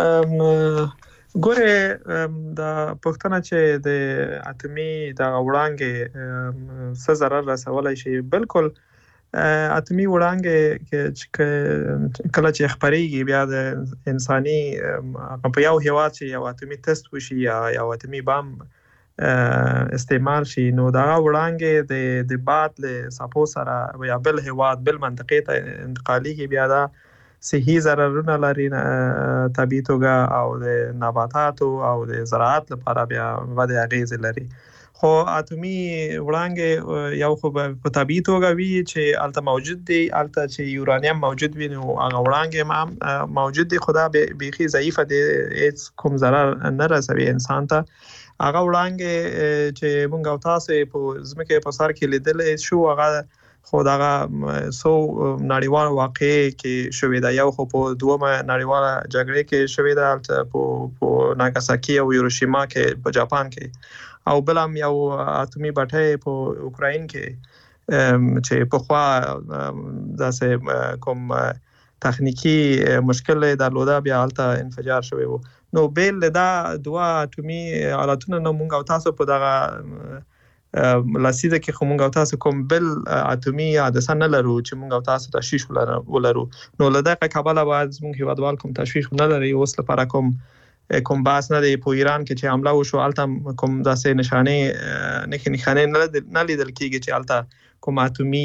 ګوره د پښتنه چې د اتمی د وړانګې څه ضرر رسولای شي بالکل اتمی وړانګې کې کله چې خبريږي بیا د انساني په یو هیواد چې یو اتمی تست وشي یا یو اتمی بم استعمال شي نو دا وړانګې د د باد له سپو سره یا بل هیواد بل منطقې ته انتقالي بیا دا صحي ضررونه لري طبيعي توګه او د نباتاتو او د زراعت لپاره بیا ود اغیز لري خو اتمی وړانګې یو خو په طبيعي توګه وی چې الته موجود دي الته چې یورانیم موجود وي نو هغه وړانګې موجود دي خدا بيخي ضعیفه دي هیڅ کوم ضرر نه رسوي انسان ته هغه وړاندې چې مونږ او تاسو په ځمکه په سر کې لیدل شو هغه خو دا سو نړیوال واقع کې شوې ده یو خو په دومره نړیوال جګړه کې شوې ده په په ناګاساکي او هیروشیما کې په جاپان کې او بل هم یو اتومي بټۍ په اوکراین کې چې په خوا داسې کوم تخنیکی مشکل درلوده بیا حالت انفجار شوی وو نو بیل دا دوا اتومي آلاتونه نو مونږ او تاسو په دغه لاسیده کې کوم غو تاسو کوم بل اتومي حادثه نه لرو چې موږ تاسو تشویش ولرو نو لدغه کابل باید موږ هیوادوال کوم تشویش نه لري اوس لپاره کوم کوم باس نه دی په ایران کې چې حمله وشو الته کوم داسې نشانه نه نښانه نه لیدل کیږي چې الته کوم اتومي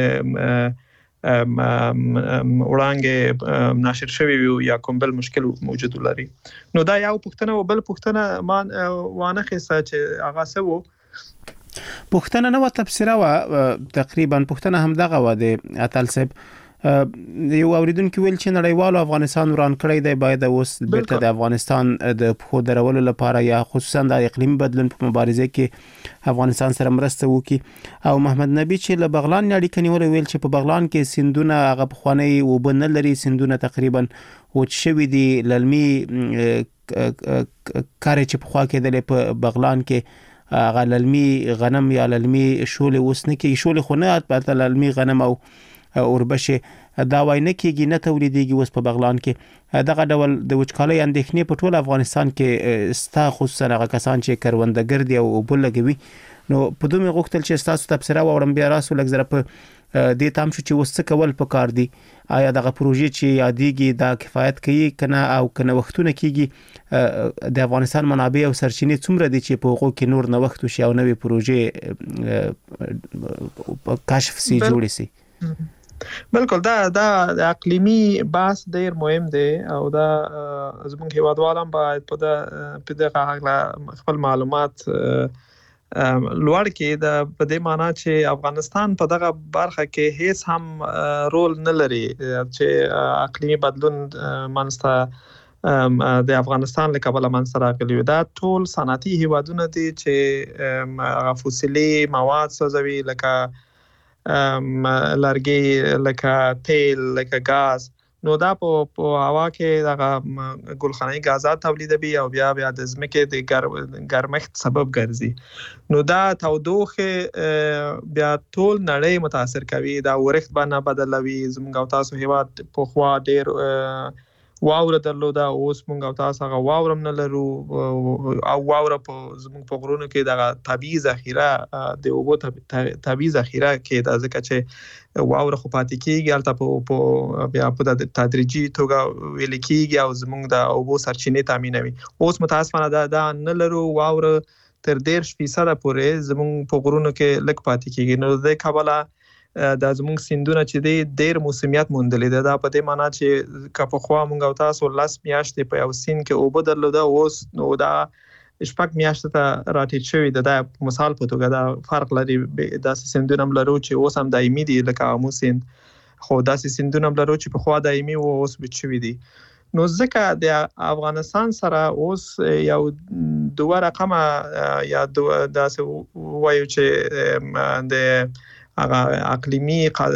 وړاندې ناشر شوی یا کوم بل مشکل موجود لري نو دا یو پوښتنه او بل پوښتنه مان وانه خسته چې هغه سوو پښتنه نو تفسیره وا تقریبا پښتنه هم دغه و د اتل صاحب یو اوریدونکو ویل چې نړیوالو افغانستان وران کړی دی باید اوس بیرته د افغانستان د خو درولو لپاره یا خصوصا د اقلیم بدلون په مبارزه کې افغانستان سره مرسته وکړي او محمد نبی چې له بغلان اړیکه نیول ویل چې په بغلان کې سندونه هغه بخوانی وبنل لري سندونه تقریبا وچ شوی دي للمي کار چې په خوا کې د په بغلان کې هغه للمي غنم یا للمي شولې وسنه کې شولې خونه په للمي غنم او اوربشه دا وای نه کېږي نه تولیدېږي اوس په بغلان کې دغه ډول د وچکالۍ اندېښنې په ټول افغانستان کې ستا خصوصا هغه کسان چې کروندګر دي او بل لګوي نو په دومره غوښتل چې تاسو تفسیره واورم بیا راسو لږ زره په دې تام شو چې وسته کول پکار دي آیا دغه پروژې چې یادېږي دا کفایت کوي کنه او کنه وختونه کېږي د افغانستان منابع او سرچینې څومره دي چې په هغو کې نور نه وخت شي او نوې پروژې کشف سي جوړې سي بالکل دا دا د اقلیمی بحث ډیر مهم دی او دا زموږ هیوادوالان باید په دغه حق خپل معلومات لوړ کې د په دې معنی چې افغانستان په دغه برخه کې هیڅ هم رول نه لري چې اقلیمی بدلون منځته د افغانستان له کبله منځته راغلی دا ټول صنعتي هیوادونه دي چې هغه فوسیلي مواد سوځوي لکه لرګي لکه تیل لکه غاز نو دا په په هوا کې دغه ګلخانه‌ای غازات تولیدوي او بیا بیا د ځمکې د ګرمښت سبب ګرځي نو دا تودوخه بیا ټول نړۍ متاثر کوي دا ورښت باندې بدلوي زموږ او تاسو هیواد په خوا ډیر واوره درلوده اوس مونږ او تاسو هغه واورم نه لرو او واوره په زموږ په غرونو کې دغه طبيعي ذخیره د اوبو طبيعي ذخیره کې د ځکه چې واوره خو پاتې کیږي البته په بیا په تدریجي توګه ویل کیږي او زموږ د اوبو سرچینې تامینوي اوس متاسفانه دا, دا نه لرو واوره تر ډیر فیصد پورې زموږ په غرونو کې لږ پاتې کیږي نو د کابل د زموږ سیندونه چې د ډیر موسمیت موندلې ده دا په دې معنی چې کله خو موږ او تاسو لاس میاشتې په یو سین کې اوبه درلوده اوس نو دا شپږ میاشتې ته راټیټ شوی ده د مثال په توګه دا فرق لري د سیندونه لرو چې اوس هم دایمي دي لکه مو سیند خو د سیندونه لرو چې په خوا دایمي او اوس بچ شوی دي نو ځکه د افغانستان سره اوس یو دوه رقمه یا داسې وایو چې د هغه اقلیمی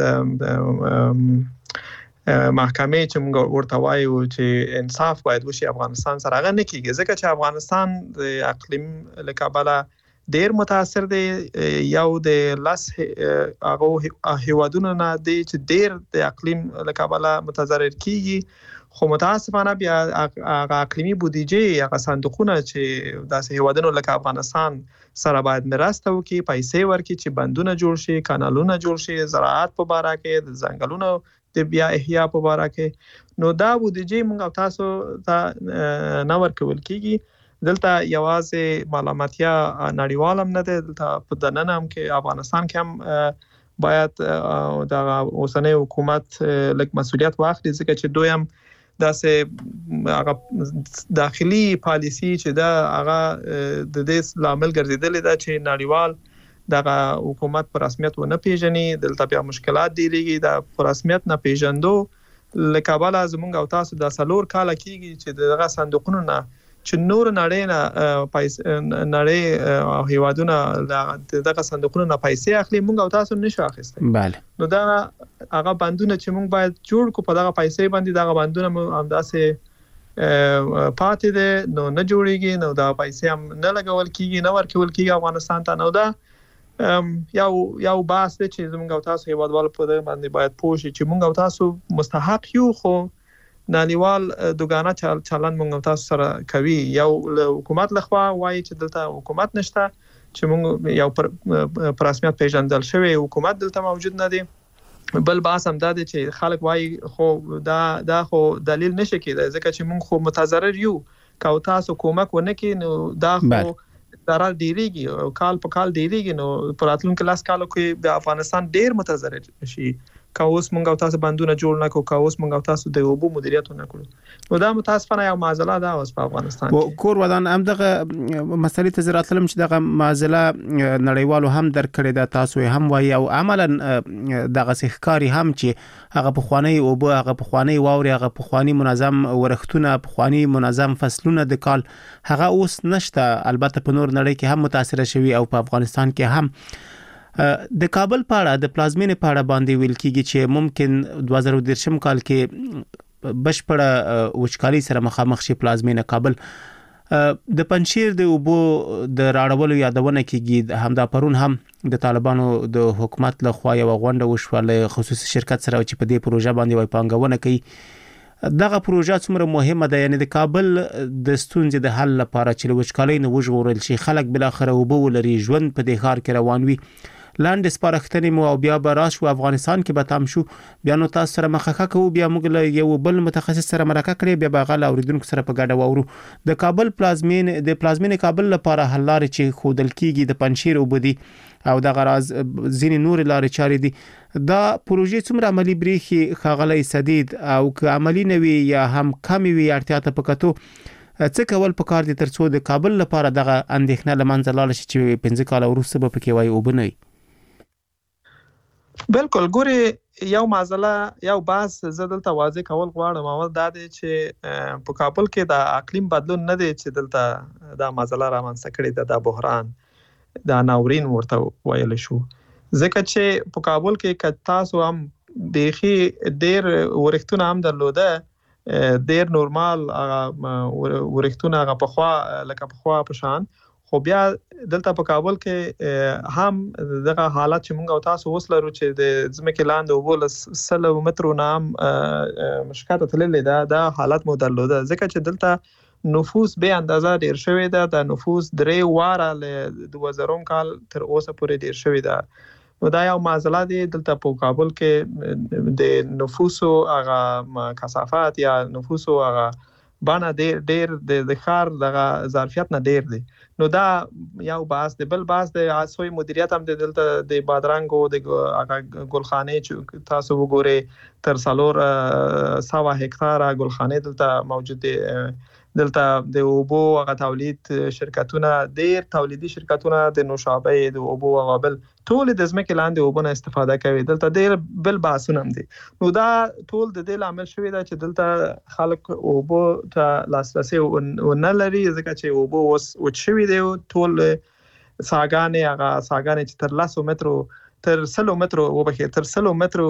محکمه چې موږ ورته وایو چې انصاف باید وشي افغانستان سره هغه نه کیږي ځکه چې افغانستان د اقلیم له کبله ډیر متاثر دی یو د لاس هغه هیوادونو نه دی چې ډیر د اقلیم له کبله متضرر کیږي خو متاسفانه بیا هغه اقلیمی بودیجه هغه صندوقونه چې داسې هیوادونو لکه افغانستان سره باید مرسته وکړي پیسې ورکړي چې بندونه جوړ شي کانالونه جوړ شي زراعت په باره کې د ځنګلونو د بیا احیا په باره کې نو دا بودیجه موږ تاسو ته نه ورکول کیږي دلته یوازې معلوماتیا نړیوال هم نه ده دلته په دننه هم کې افغانستان کې هم باید د اوسنۍ حکومت لږ مسؤلیت واخلي ځکه چې دوی هم داسې هغه داخلي پالیسی چې دا هغه د دې لامل ګرځیدل دا چې نړیوال دغه حکومت پر رسمیت و نه پیژني دلته بیا مشکلات دی لګي دا پر رسمیت نه پیژندو لکابل زمونږ او تاسو د سلور کال کېږي چې دغه صندوقونو نه چې نور نړۍ نه پیسې نړۍ او هیوادونه دغه صندوقونو نه پیسې اخلي موږ او تاسو نشو اخیستل. بله. نو دا هغه بندونه چې موږ باید جوړ کو په دغه پیسې باندې دغه بندونه همداسې پاتې دي نو نه جوړیږي نو دا پیسې هم نه لګول کیږي نه ورکول کیږي افغانستان ته. نو دا یو یو باس دی چې موږ او تاسو هیوادوال په دې باندې باید پوه شو چې موږ او تاسو مستحق یو خو نړیوال دوګانه چل چلن موږ تاسو سره کوي. یو حکومت لخوا وایي چې دلته حکومت نشته چې موږ یو پر, پر رسمیت پیژندل شوی حکومت دلته موجود نه دی. بل باس هم دا دی چې خلک وایي خو دا دا خو دلیل نشي کېدای ځکه چې موږ خو متضرر یو که تاسو کومک ونه کړئ نو دا خو ضرر ډیریږي او کال په کال ډیریږي نو په راتلونکي لاس کالو کې د افغانستان ډیر متضرر شي که اوس مونږ او تاسو بندونه جوړ نه کوو که اوس مونږ او تاسو د اوبو مدیریت نه کړو نو دا متاسفانه یو معضله ده اوس په افغانستان کې. کور ودان هم دغه مسلې ته زراتلم چې دغه معضله نړیوالو هم درکړې ده تاسو هم وایي او عملا دغه ښکاری هم چې هغه په خوانی اوبو هغه په خوانی واوري هغه په خوانی منظم ورختونه په خوانی منظم فصلونه د کال هغه اوس نشته. البته په نور نړۍ کې هم متاثر شوی او په افغانستان کې هم. د کابل په اړه د پلازمینې په اړه باندې ویل کیږي چې ممکن دوه زره دېرشم کال کې بشپړه وچکالي سره مخامخ شي پلازمینه کابل. د پنځیر د اوبو د راړولو یادونه کیږي همدا پرون هم د طالبانو د حکومت له خوا یو غونډه وشوله خصوصي شرکت سره چې په دې پروژه باندې وای پانګونه کوي. دغه پروژه څومره مهمه ده یعنی د کابل د ستونزې د حل لپاره چې وچکالي نه وژغورل شي خلک بل اخر اوبو ولري ژوند په دې ښار کې روان وي لاندې سپارښتنې مو او بیا به راشو افغانستان کې به تام شو بیا نو تاسو سره مخه کوو بیا موږ له یو بل متخصص سره مرکه کړې بیا به غل اوریدونکو سره په ګډه وورو. د کابل پلازمین د پلازمین کابل لپاره حل لارې چې خودل کیږي د پنځیر وبدي او د غراز زین نور لارې چارې دي دا پروژې څومره عملی بریخي خغلی سدید او که عملی نوي یا هم کمی وي اړتیا ته پکاتو څه کول پکار دي ترڅو د کابل لپاره دغه اندېښنه لمنځه لاړ شي چې پنځه کال وروسته به پکې وای وبني. بالکل ګوري یو معضله یو باس زه دلته واضح کول غواړم او دا دی چې په کابل کې د اقلیم بدلون نه دی چې دلته دا معضله رامنځته کړې ده د بحران د ناورین ورته ویل شو ځکه چې په کابل کې که تاسو هم بیخي ډېر ورښتونه هم درلوده ډېر نورمال ورښتونه هغه پخوا لکه پخوا په شان خو بیا دلته په کابل کې هم دغه حالت چې موږ او تاسو اوس لرو چې د ځمکې لاندې اوبو له سلو مترو نه هم مشکاته تللې ده دا حالت مو درلوده ځکه چې دلته نفوس به اندازه ډیر شوی ده د نفوس درې واره له دوه زره کال تر اوسه پورې ډیر شوی ده. نو دا یو معضله دی دلته په کابل کې د نفوسو هغه کثافت یا نفوسو هغه باندې ډیر ډیر د ښار دغه ظرفیت نه ډیر دی. نو دا یو باس دی. بل باس د اسوي مدیریت هم د دلته د بادرنګو د هغه ګلخانې چې تاسو وګورئ تر څلور سوه هکتاره ګلخانې دلته موجود دي. دلته د اوبو هغه تولید شرکتونه ډیر تولیدي شرکتونه د نوشابه د اوبو هغه بل ټول د ځمکې لاندې اوبو نه استفاده کوي دلته ډیر بل باسونه هم دي. نو دا ټول د دې عامل شوی دا چې دلته خلک اوبو ته لاسرسي ونه لري ځکه چې اوبو اوس وچ شوی دی ټول ساګانې هغه ساګانې چې تر لسو مترو تر سلو مترو وبخې تر سلو مترو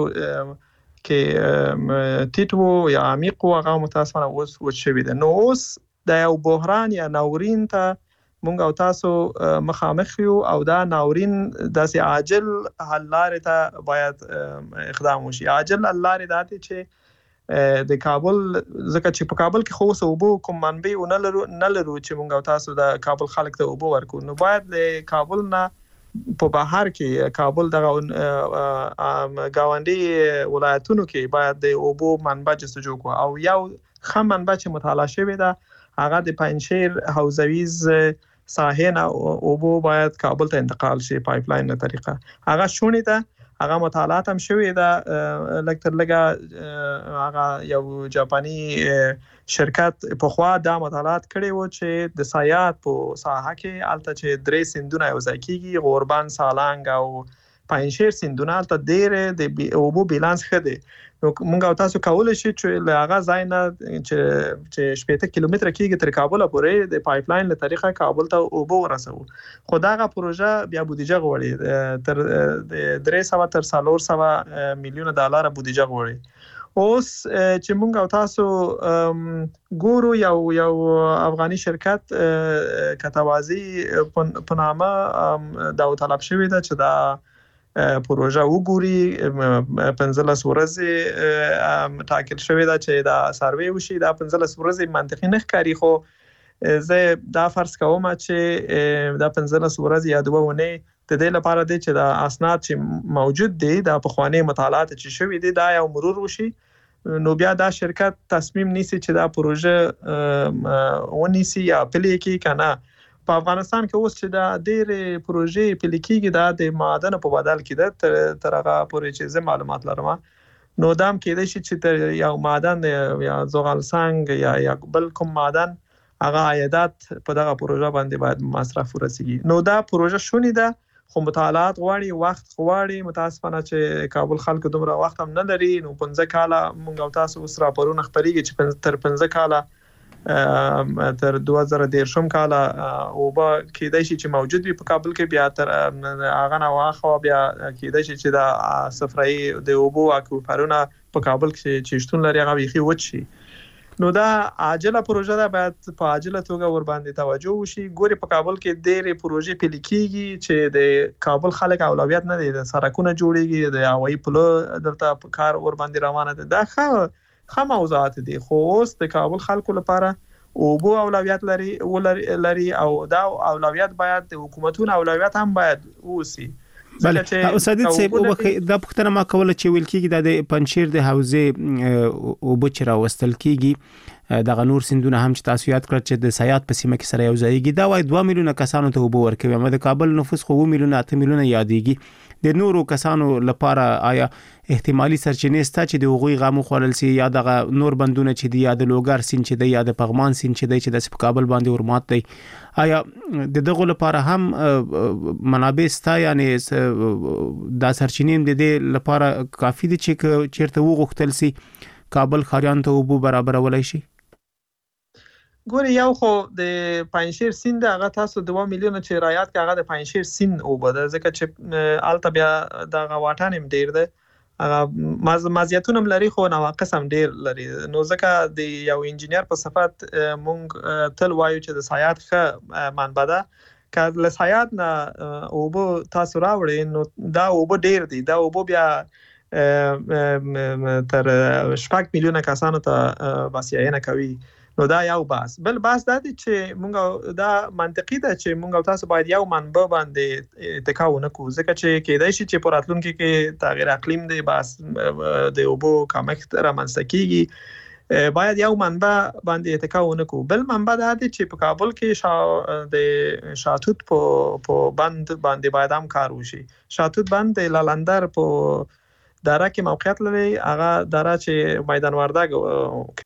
کې ټیټو یا عمیق هغه متاسفانه اوس وچ شوی دی. نو اوس د یو بحران یا ناورین ته مونږ او تاسو مخامخ یو او دا ناورین داسې عاجل حل لارې ته باید اقدام وشي. عاجل حل لارې دا دي چې د کابل ځکه چې په کابل کې خو اوس اوبو کوم منبع نه لرو نه لرو چې مونږ او تاسو د کابل خلک ته اوبو ورکو نو باید د کابل نه په بهر کې کابل دغه گاونډي ولایتونو کې باید د اوبو منبع جستجو کو او یو خام منبع چې مطالعه شوی ده هغه د پنځیر حوزویز ساحه نه اوبو باید کابل ته انتقال شي پایپ لاین په طریقه هغه شونې ده هغه مطالعات هم شوی ده لکتر لګه هغه یو جاپانی شرکت په خوا دا مطالعات کړي وو چې د سایات په ساحه کې الته چې درې سندونه یو ځای کیږي غوربان سالنګ او پاینشیر سیندونه ته ډېر د اوبو بیلانس خده نو مونږ تاسو کولای شي چې له هغه ځای نه چې چې شپږ کیلومتره کېږي تر کابل پورې د پایپ لاین له طریقه کابل ته اوبو ورسو خو دا غا پروژه بیا بودیجه غوړي تر د درې سوه تر څلور سوه میلیونه ډالر بودیجه غوړي اوس چې مونږ تاسو ګورو یو یو افغاني شرکت کتوازی په نامه دا طلب شوی دا چې دا پروژه وګوري پنځلس ورځې ټاکل شوی دا چې دا سروې وشي دا پنځلس ورځې منطقي نه ښکاري خو زه دا فرض کوم چې دا پنځلس ورځې یا دوه ونې د دې لپاره دی چې دا اسناد چې موجود دي دا په خواني مطالعات چې شوی دي دا یو مرور وشي نو بیا دا شرکت تصمیم نیسي چې دا پروژه ونیسي یا پلي کوي کنه په افغانستان کې اوس چې دا ډېر پروژې پلي کېږي دا د معدن په بدل کې ده تر هغه پورې چې زه معلومات لرم نو دا هم کېدای شي چې تر یو معدن یا زغال سنگ یا یا بل کوم معدن هغه عایدات په دغه پروژه باندې باید مصرف ورسیږي نو دا پروژه شونې ده خو مطالعات غواړي وخت غواړي متاسفانه چې کابل خلک دومره وخت هم نه لري نو پنځه کاله مونږ تاسو اوس راپورونه خبرېږي چې تر پنځه کاله تر دوه زره دیرشم کاله او با کېدای شي چې موجود وي په کابل کې بیا تر هغه نه واخوا بیا کېدای شي چې دا صفرایي د اوبو اکوفرونه په کابل کې چې شتون لري هغه ویخي وچ شي نو دا عاجله پروژه ده باید په عاجله توګه ور باندې توجه وشي ګوري په کابل کې ډېرې پروژې پلي کېږي چې د کابل خلک اولویت نه دي د سړکونه جوړېږي د هوایي پله دلته کار ور باندې روانه ده دا ښه ښه موضوعات دي خو اوس د کابل خلکو لپاره اوبو اولویت لري لري او دا اولویت باید د حکومتونو اولویت هم باید اوسي بله استاد صاحب دا پوښتنه ما کوله چې ویل کېږي د پنجشیر د حوزې اوبه چې راوستل کېږي دغه نور سیندونه هم چې تاسو یاد کړل چې د سیاحت په سیمه کې سره یو ځایږي دا وایي دوه میلیونه کسانو ته اوبه ورکوي اما د کابل نفوس خو اوه میلیونه اته میلیونه یادېږي د نورو کسانو لپاره آیا احتمالي سرچینې شته چې د هغوی غم وخوړل سي یا دغه نور بندونه چې دی یا د لوګر سیند چې دی یا د پغمان سیند چې دی چې د کابل باندې ورمات دی آیا د دغه لپاره هم منابع شته یعنی دا سرچینې د دې لپاره کافي دي چې چیرته وغوښتل سي کابل خاریان ته اوبه برابرولای شي ګوري یو خو د پاینشیر سیند هغه تاسو دوه میلیونه چې رایات کې هغه د پاینشیر سیند اوبه ده ځکه چې الته بیا د غواټان هم ډیر ده هغه مزیتونه هم لري خو نواقص هم ډیر لري نو ځکه د یو انجینیر په صفت مونږ تل وایو چې د سیاحت ښه منبع ده که له سیاحت نه اوبه تاسو راوړئ نو دا اوبه ډیر دي دا اوبه بیا تر شپږ میلیونه کسانو ته بسیاینه کوي نو دا یو بحث بل بحث دا دی چې مونږ دا منطقي ده چې مونږ تاسو باید یو منبع باندې اتکا ونه کوو ځکه چې کېدای شي چې په راتلونکي کې تغییر اقلیم دی بحث د اوبو کمښت رامنځته کیږي باید یو منبع باندې اتکا ونه کوو بل منبع دا دی چې په کابل کې شا د شاتوت په بند باندې باید هم کار وشي شاتوت بند د لالندر په دره کې موقعیت لري هغه دره چې میدان وردګ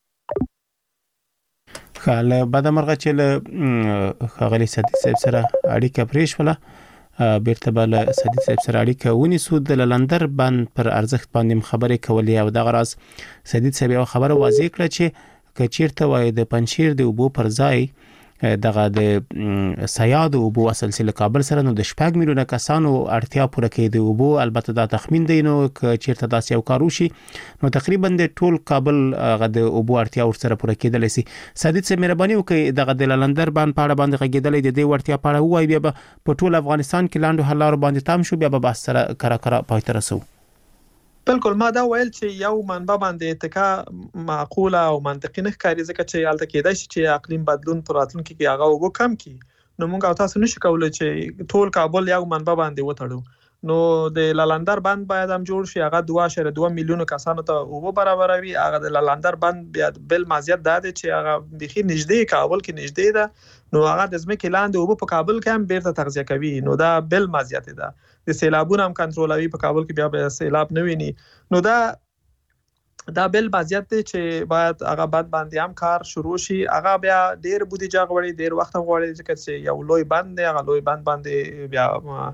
خاله بعد مرغه چې له خغلی سدید صاحب سره اړیکه پرېښ ولا بیرته بل سدید صاحب سره اړیکه ونیسو د لندر بند پر ارزښت باندې خبرې کولې او دغه راز سدید صاحب یو خبره واضح کړه چې کچیرته وای د پنجشیر د اوبو پر ځای دغه د سیاد اوبو اصل سره کابل سره نو د شپږ میلیونه کسانو اړتیا پوره کوي د اوبو البته دا تخمین دی نو چیرته داسې یو کار وشي نو تقریبا د ټول کابل غ د اوبو اړتیا ورسره پوره کېدل شي سدید سه مهرباني وکړئ دغه د لندر باندې پاړه باندې غږیدلې د دې ورتیا پاړه وای بیا په ټول افغانستان کې لاندو حلار باندې تام شو بیا به بس سره کرا کرا پاتې رسو بالکل ما دا ویل چې یو منبع باندې اتکا معقوله او منطقي نه ښکاري ځکه چې الته کېدای شي چې اقلیم بدلون پر راتلونکي کې هغه وګ کم کی نو موږ تاسو نشو کولای چې ټول کابل یو منبع باندې وتړو نو د لالندر بند باید هم جوړ شي هغه دوه اشاریه دوه میلیونه کسانو ته اوبه برابروي هغه د لالندر بند بیا بل مزیت ده چې هغه بخي نږدې کابل کې نږدې ده نو هغه د ځمکې لاندې اوبه په کابل کې هم بیرته تغذیه کوي نو دا بل مزیت ده د سیلابونو هم کنټرولوي په کابل کې بیا به سیلاب نه ویني نو دا دا بل مزیت دی چې باید هغه بند باندې هم کار شروع شي هغه بیا ډیر بودیجه غواړي ډیر وخت غواړي ځکه چې یو لوی بند دی هغه لوی بند باندې بیا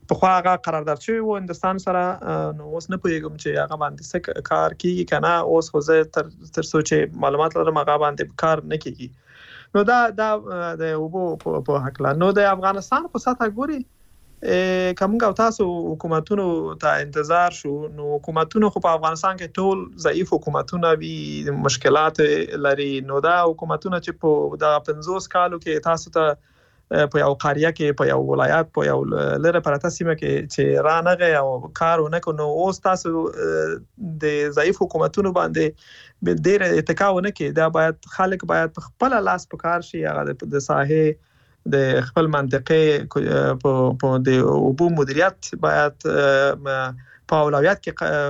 په خو هغه قرارداد شوی و هندستان سره، نو اوس نه پوهیږم چې هغه باندې څه کار کیږي کنه. اوس خو زه تر تر سوچ معلومات لرم هغه باندې کار نه کیږي. نو دا دا د وبو په حق نو د افغانستان په ساته ګوري کومه او تاسو حکومتونو ته انتظار شو، نو حکومتونو خو په افغانستان کې ټول ضعیف حکومتونه وی مشکلات لري. نو دا حکومتونه چې په د پنځوس کالو کې تاسو ته په یو قریه کې په یو ولایت په یو لره پرته سیمه کې چې رانغه او کارونه کوي، اوس تاسو د ضعیف حکومتونو باندې ډېر اتکا ونه کې. دا باید خلک باید په خپل لاس په کار شي، هغه د ساحې د خپل منطقې په د اوبو مدیریت باید په اولویت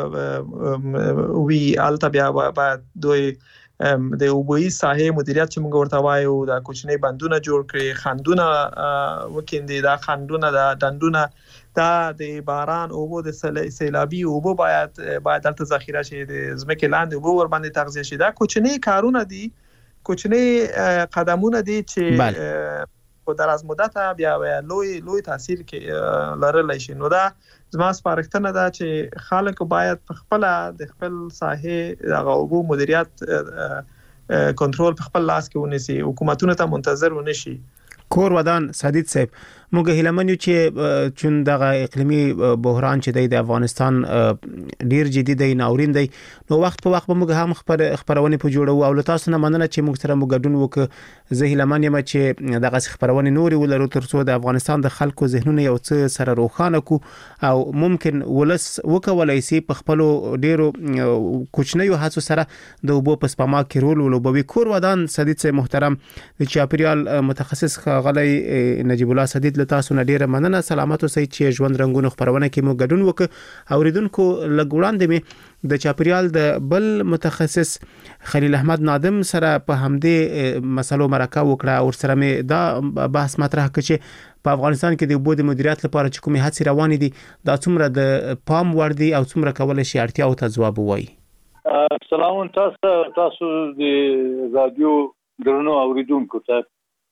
کې وی الته بیا باید دوی د اوبوي ساحې مدیریت چې موږ ورته وایو د کوچنی بندونه جوړ کړي، خندونه وکیندي، دا خندونه د دندونه دا د باران اوبو د سیلابي اوبو باید باید تل ذخیره شي، د ځمکې لاندې اوبو ور باندې تغذیه شي. دا کوچنی کارونه دي، کوچنی قدمونه دي چې په دراز مدته بیا لوی لوی تاثیر کې لرلی شي. نو دا زما سپارښتنه ده چې خلک باید په خپل د خپل ساحې د اوبو مدیریت کنټرول په خپل لاس کې ونیسي، حکومتونو ته منتظر ونشي. کور ودان سدید صاحب، موږ هیلمنو چې چون دغه اقلیمی بحران چې د افغانستان ډیر جدي دی ناورین دی، نو وخت په وخت به موږ هم خبر خبرونه په جوړو او تاسو نه مننه چې موږ سره موږ ګډون وک. زه هیلمن یم چې دغه خبرونه نوري ولرو ترڅو د افغانستان د خلکو ذهنونه یو څه سره روښانه کو او ممکن ولس وکولای شي په خپل ډیرو کوچنیو هڅو سره د وبو په سپما کې رول ولوبوي. کور ودان سدید صاحب محترم، د چاپیریال متخصص غلي نجیب الله سدید له تاسو نه ډیره مننه. سلامات اوسئ چې ژوند رنگونو خبرونه کې مو ګډون وک. اوریدونکو لګوړاندې می د چاپیریال د بل متخصص خلیل احمد نادم سره په همدې مسلو مرکه وکړه او سره می دا بحث مطرح کړ چې په افغانستان کې د اوبو د مدیریت لپاره چې کومې هڅې روانې دي دا څومره د پام وړ دي او څومره کولای شي اړتیاو ته ځواب ووایي. سلام تاسو تاسو د رادیو درنو اوریدونکو ته.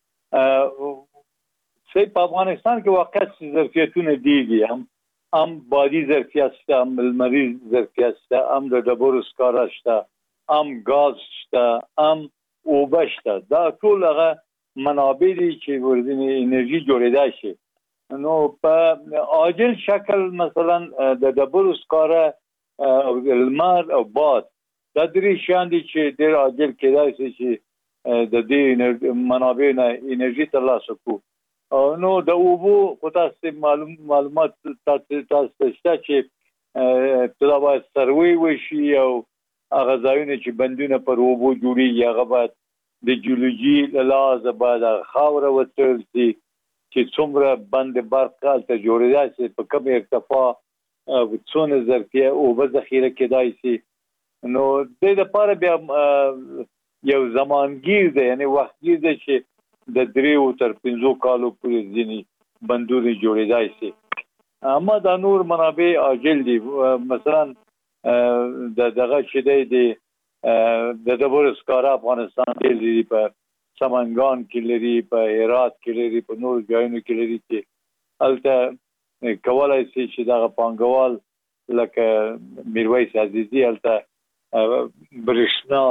سي په افغانستان کې واقعي ظرفیتونه دي، هم هم بادي ظرفیت شته، هم لمریز ظرفیت شته، هم د ډبرو سکاره شته، هم غاز شته، هم اوبه شته. دا ټول هغه منابع دي چې ورځنی انرژي جوړېدای شي. نو په عاجل شکل مثلا د ډبرو سکاره او لمر او باد دا درې شیان دي چې ډېر عاجل کېدای شي چې د دې منابع نه انرژي ترلاسه کړو. نو د اوبو خو تاسو معلوم معلومات تاسو تاسو شته چې ابتدا باید سروي وشي او هغه ځایونه چې بندونه پر اوبو جوړیږي هغه باید د جیولوژي له لحاظه باید خاوره وڅېړل شي چې څومره بند برق هلته جوړېدای شي، په کوم ارتفاع څونه ظرفیه اوبه ذخیره کېدای شي. نو د دې لپاره بیا یو زمانګیر دی، یعنی وختګیر دی چې د دریو تر پنځو کالو پورې ځینې بندونه جوړېدای شي. اما دا نور منابع عاجل دي، مثلا د دغه چې دی د ډبرو سکاره افغانستان کې لري، په سمنګان کې لري، په هرات کې لري، په نور ځایونو کې لري چې هلته کولای شي چې دغه پانګوال لکه میرویس عزیزي هلته برېښنا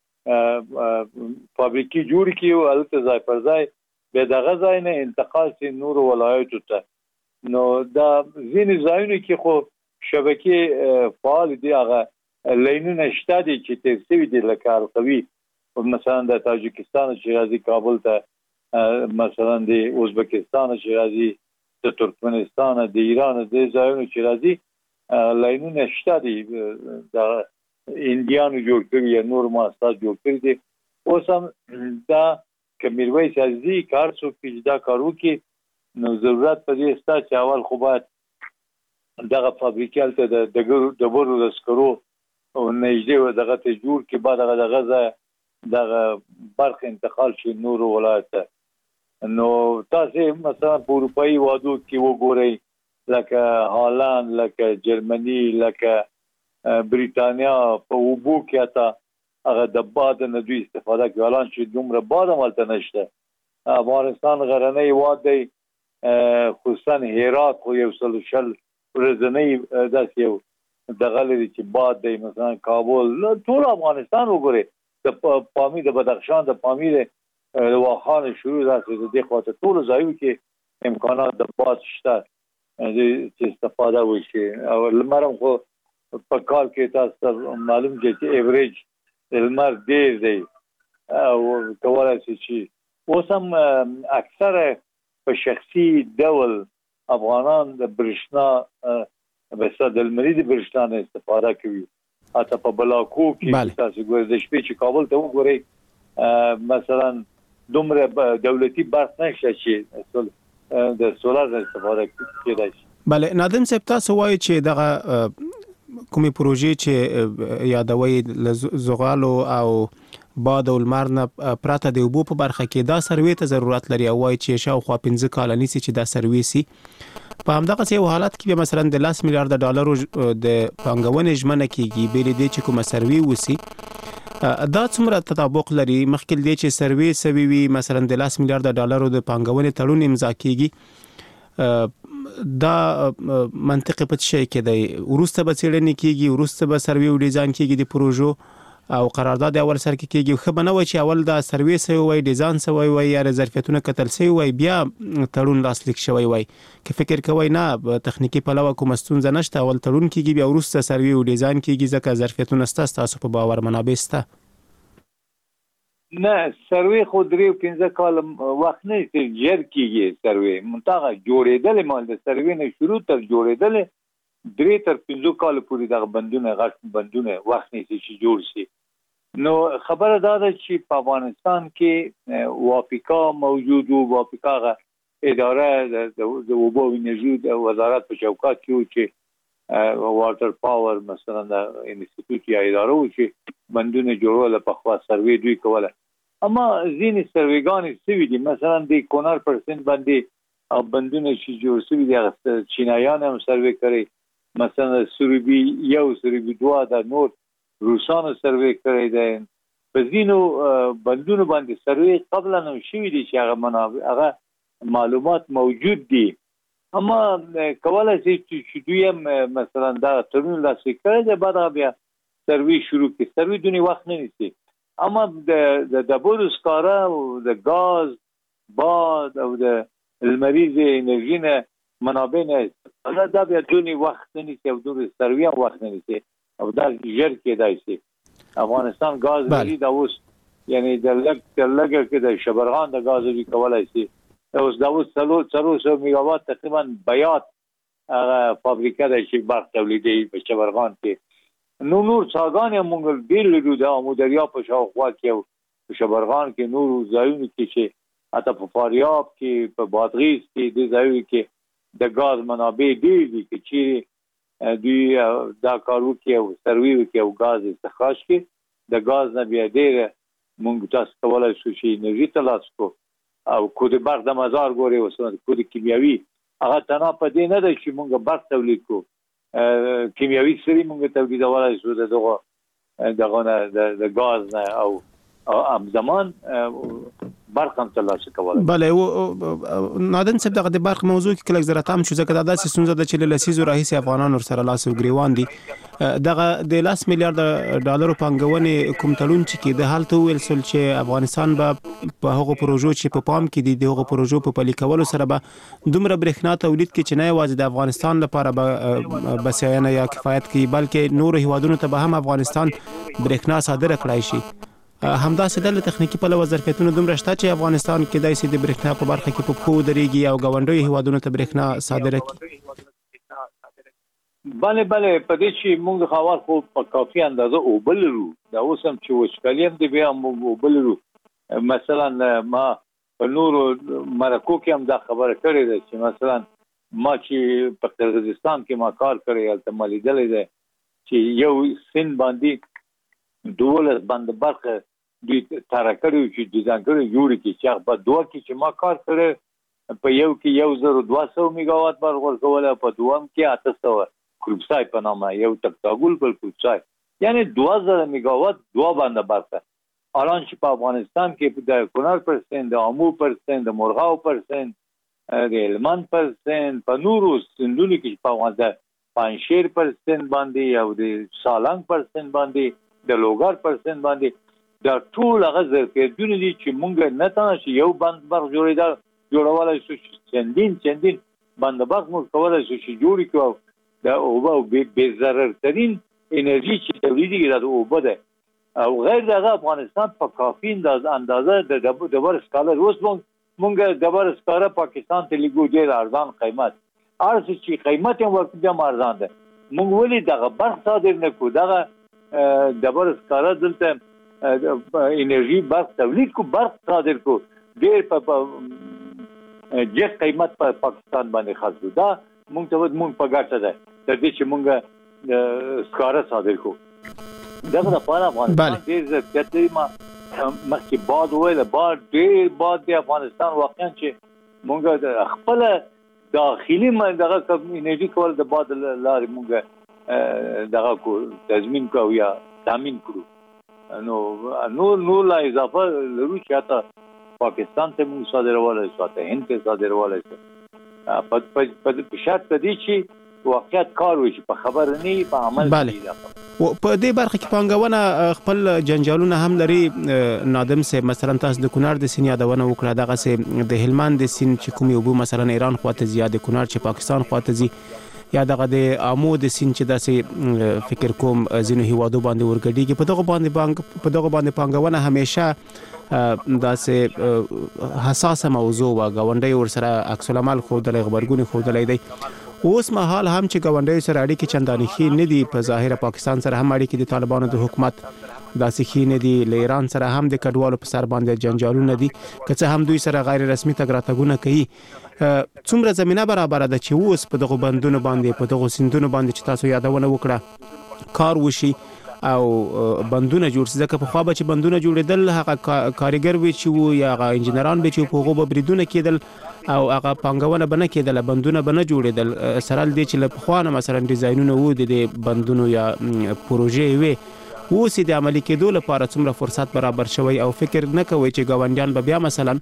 فابریکې جوړ کړي او هلته ځای پر ځای بیا دغه ځای نه انتقال شي نورو ولایتو ته. نو دا ځینې ځایونو کې خو شبکې فعال دي، هغه لینونه شته دي چې تیر شوي دي لکه القوي مثلا د تاجکستان چې راځي کابل ته، مثلا د ازبکستان چې راځي، د ترکمنستان، د ایران، د ځایونو چې راځي لینونه شته دي، د انډیانو جوړ کړي یا نور مؤسسات جوړ کړي دي. اوس هم دا که میرویس عزیزي کار څوک چې دا کار وکړي نو ضرورت په دې شته چې اول خو باید دغه فابریکې هلته د ډبرو د سکرو نږدې دغه ته جوړ کړي، بعد هغه دغه ځای دغه برق انتقال شي نورو ولایت ته. نو تاسو مثلا په اروپایي هېوادو کې وګورئ لکه هالند، لکه جرمني، لکه بریتانیا، په اوبو کې حتی هغه د باد نه دوی استفاده کوي، الان چې دومره باد هم هلته نشته. افغانستان غرنی هېواد دی، خصوصا هرات خو یو سل شل ورځنی داسې یو دغه لري چې باد دی مثلا کابل ټول افغانستان وګوري د پامیر د بدخشان د پامیر د واخان شروع داسې د دې خواته ټول ځایو کې امکانات د باد شته چې استفاده وشي او لمرم خو په کال کې تاسو معلوم چې ایوریج لمر ډیر دی او کولای شي چې اوس هم اکثره په شخصي ډول افغانان د برښنا بس د لمري د برښنا نه استفاده کوي اته په بلاکو کې تاسو ګورئ د شپې چې کابل ته وګورئ مثلا دومره دولتي برق نشته چې د سولار استفاده کېدای شي. بله نادم صاحب تاسو وایي چې دغه کومې پروژې چې یادوي زغالو او باد او لمر نه پراته د اوبو په برخه کې دا سروې ته ضرورت لري او وایي چې شاوخوا پنځه کاله نیسي چې دا سروې سي. په همدغه یو حالت کې مثلا د لاس میلیارډ ډالرو د پانګونې ژمنه کیږي بیل دې چې کومه سروې وسی دا څومره تطابق لري مخکې دې چې سروې سوي وي مثلا د لاس میلیارډ ډالرو د پانګونې تړون امضا کیږي دا منطقي په شي کې دی ورسته به څېړنې کیږي ورسته به سروې او ډیزاین کیږي د پروژو او قرارداد اول سر کې کېږي خو بنوي چې اول دا سروې سوي وای ډیزاین سوي وای یا ظرفیتونه کتل سوي وای بیا تړون لاسلیک شوی وای که فکر کوي نه تخنیکی پلوه کوم ستونزه نشته اول تړون کېږي بیا ورسته سروې او ډیزاین کېږي ځکه ظرفیتونه ستاسو تاسو په باور منابع سته نه سروې خو درې پنځه کال وخت نه ژر کېږي سروې منتهه جوړېدل مال د سروې نه شروع تر جوړېدل درې تر پنځه کال پورې دغه بندونه غټ بندونه وخت نه چې جوړ شي. نو خبره دا ده چې په افغانستان کې وافقا موجود وو وافقا اداره د اوبو او انرژي د وزارت په چوکاټ کې چې واټر پاور مثلا د انسټیټیوټ یا اداره وو چې بندونه جوړول په خوا سروې دوی کوله اما ځینې سروېګانې سوي دي مثلا د کونړ پرسنټ باندې او بندونه چې جوړ سوي دي چینایان هم سروې کوي مثلا سروبي یو سروبي دوه د نور روسانو سروې کړی دی په ځینو بندونو باندې سروې قبلا نو شوي دي چې هغه منابع هغه معلومات موجود دي اما کولای شي چې دوی هم مثلا دا تړون لاسلیک کړی دی بعد بیا سروې شروع کړي سروې دونې وخت نه نیسي اما د ډبرو سکاره او د غاز باد او د لمریزې انرژي نه منابع نه دا بیا دونې وخت نه نیسي او دونې سروې هم وخت نه نیسي او دا ژر کېدای شي. افغانستان غاز لري دا اوس یعنی د لګ د لګ کې د شبرغان د غاز لري کولای شي اوس دا اوس څلور څلور میگاوات تقریبا بیات هغه فابریکه د شي برق تولیدي په شبرغان کې نو نور څاګان هم موږ بیل لرو د امو دریا په شاوخوا کې او په شبرغان کې نور ځایونه کې چې اته په فاریاب کې په بادغیس کې د ځایونو کې د غاز منابع ډېر دي چې دوی دا کار وکړي او سروې وکړي او غاز استخراج کړي د غاز نه بیا ډېره موږ تاسو کولای شو چې انرژي ترلاسه کړو او کود برق د مزار ګوري اوس کود کیمیاوي هغه تنها په دې نه ده چې موږ برق تولید کړو کیمیاوي سری موږ تولیدولای شو دغه دغه د غاز نه او همزمان برق هم ترلاسه کولای. بله نادن صاحب دغه د برق موضوع کې کله زره تام شو ځکه دا داسې ستونزه ده چې له لسیزو راهیسې افغانان ورسره لاس او ګریوان دي دغه د لاس میلیارډ ډالرو پانګونې کوم تړون چې کې د هلته ویل سول چې افغانستان به په هغو پروژو چې په پام کې دي د هغو پروژو په پلي کولو سره به دومره برېښنا تولید کړي چې نه یوازې د افغانستان لپاره به بسیاینه یا کفایت کوي بلکې نورو هیوادونو ته به هم افغانستان برېښنا صادره کړای شي. همداسې د تخنیکی پلوه ظرفیتونه دومره شته چې افغانستان کې داسې د برېښنا په برخه کې په پښو درېږي او ګاونډیو هیوادونو ته برېښنا صادره کړي. بله بله په دې چې موږ خاور خو په کافي اندازه اوبه لرو دا اوس هم چې وچکالي هم دی بیا موږ اوبه لرو مثلا ما په نورو مرکو کې هم دا خبره کړې ده چې مثلا ما چې په قرغیزستان کې ما کار کړی هلته ما لیدلی دی چې یو سیند باندې دولس بند برق دوی تاره کړي چې ډیزاین کړي جوړ کړي چې هغه په دوه کې چې ما کار کړی په یو کې یو زر دوه سوه میگاوات برق ورکول په دوم کې اته سوه کروبسای په نامه یو تکتاګل بل کروبسای یعنی دوه زره میگاوات دوه باندې برق الان چې په افغانستان کې د کونړ پرسنټ د امو پرسنټ د مرغاو پرسنټ د هلمند پر سند په نورو سندونو کې په واسطه پنځشیر پر سند باندې او د سالنګ پر سند باندې د لوګر پر سند باندې دا ټول هغه ظرفیتونه دي چې مونږ نه تاسو یو بند بر جوړیدل جوړولای شو چندین چندین بندبخ مو کولای شو چې جوړی کوو دا او به ضرر ترين انرژي چې تولیدي د اوبه ده او غیر دغه افغانستان په کافي اندازه د ډبر سکالر اوس مونږ ډبر سکالر پاکستان ته لګو ډیر ارزان قیمت ارز چې قیمت یې ورته ارزان ده مونږ ولې دغه برخ صادر نه کو دغه ډبر سکالر دلته انرژي برخ تولید کو برخ صادر کو ډیر په جګ قیمت په پاکستان باندې خرڅو دا مونږ ته مونږ په ګټه ده د دې چې مونږ سکاره صادر کو دغه لپاره افغانستان ډیر ضرورت دی ما مخکې باد ویل باد ډیر باد دی افغانستان واقعا چې مونږ د خپل داخلي دغه انرژي کول د باد لارې مونږ دغه کو تضمین کو یا تامین کړو نو نو نو لا اضافه لرو چې تا پاکستان ته مونږ صادرولای شو ته هند ته صادرولای شو په په شرط دی چې واقعیت کار وشي په خبر نه په عمل کې په دې برخه کې پانګونه خپل جنجالونه هم لري نادم سه مثلا تاسو د کونړ د سین یادونه وکړه دغه سه د هلمند د سین چې کوم یو مثلا ایران خواته زیاده کونړ چې پاکستان خواته زی یا دغه د امو د سین چې داسې فکر کوم زینو هیوادو باندې ورګډیږي په دغه باندې بانک په دغه باندې پانګونه همیشه داسې حساسه موضوع و غونډي ور سره عکس العمل خو د خبرګونی خو د لیدي اوس مهال هم چې غونډي سره اړیکې چندانې خې نه دي په ظاهر پاکستان سره هم اړیکې د طالبانو د حکومت داسې خې نه دي ل ایران سره هم د کډوالو په سر باندې جنجالونه دي که څه هم دوی سره غیر رسمي تګ راتګونه کوي څومره زمينه برابر ده چې اوس په دغه بندونو باندې په دغه سندونو باندې چې تاسو یادونه وکړه کار وشي او بندونه جوړ شي ځکه په خوا به چې بندونه جوړېدل هغه کاریګر وي چې وو یا هغه انجنیران به چې په هغه بریدونه کېدل او هغه پانګونه بنه کېدل بندونه بنه جوړېدل سرال دي چې له خوانه مثلا ډیزاینونه وو د بندونو یا پروژې وي اوس د عملي کېدو لپاره څومره فرصت برابر شوی او فکر نه کوي چې ګاونډیان به بیا مثلا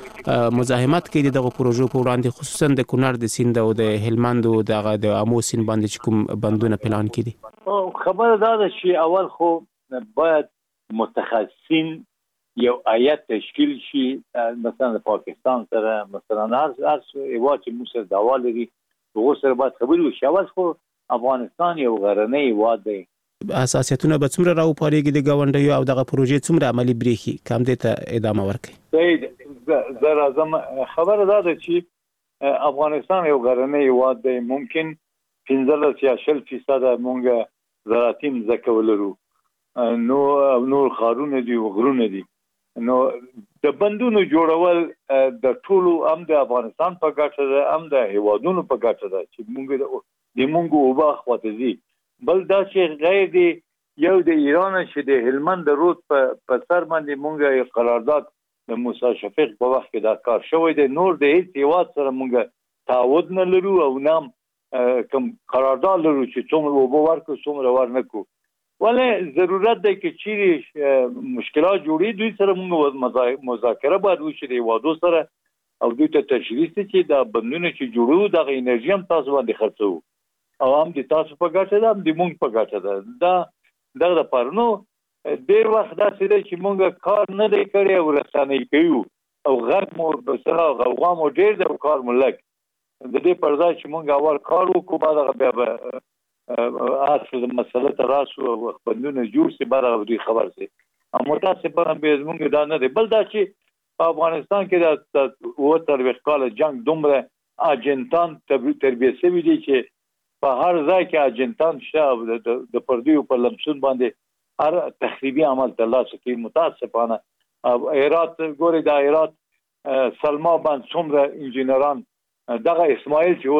مزاحمت کوي دغه پروژو په وړاندې خصوصا د کونړ د سیند او د هلمند او دغه د امو سیند باندې کوم بندونه پلان کړي خبره دا ده چې اول خو باید متخصصین یو آیت تشکیل شي مثلا د پاکستان سره مثلا هر هر یو چې موږ سره داوا لري هغه سره باید خبرې وشي اول خو افغانستان یو غرنی هیواد دی اساسیتونه به څومره راو پاريږي د غونډیو او دغه پروژې څومره عملی بریخي کم دې ته ادامه ورکړي صحیح زه راځم خبره دا ده چې افغانستان یو غرنی هیواد دی ممکن پنځلس یا شل فیصد مونږ زراعتي ځمکه ولرو نو نور خارونه دي وغرونه دي نو د بندونو جوړول د ټولو هم د افغانستان په ګټه ده هم د هیوادونو په ګټه ده چې مونږ د مونږ اوبه خواته دي بل دا چې غیر دی یو د ایران چې د هلمند رود په سر باندې مونږ یو قرارداد د موسی شفیق په وخت کې دا کار شوی دی نور د هیڅ هیواد سره مونږ تعهد نه لرو او نام کوم قرارداد لرو چې څومره اوبه ورکو څومره ورنکو ولې ضرورت دی چې چیرې مشکلات جوړي دوی سره موږ مذاکره باید وشي د هیوادو سره او دوی ته تشریح شي چې دا بندونه چې جوړو د انرژي هم تاسو باندې خرڅو او هم د تاسو په ګټه ده هم د مونږ په ګټه ده دا دغه لپاره نو ډېر وخت دا چې مونږ کار نه دی کړی او رسنۍ کوي او غږ مو بسره غوغا مو ډېر د کار ملک د دې پر ځای چې مونږ اول کار وکړو بعد هغه بیا اصل مسله ته راسو بندونه جوړ شي بعد هغه دوی خبر شي متاسفانه به زمونږ دا نه دی بل دا چې په افغانستان کې د اوه څلوېښت کاله جنګ دومره اجنټان تربیه شوي دي چې په هر ځای کې اجنټان شته د پردیو په لمسون باندې هر تخریبي عمل ترلاسه کوي متاسفانه هرات ګوري د هرات سلما باندې څومره انجینران دغه اسماعیل چې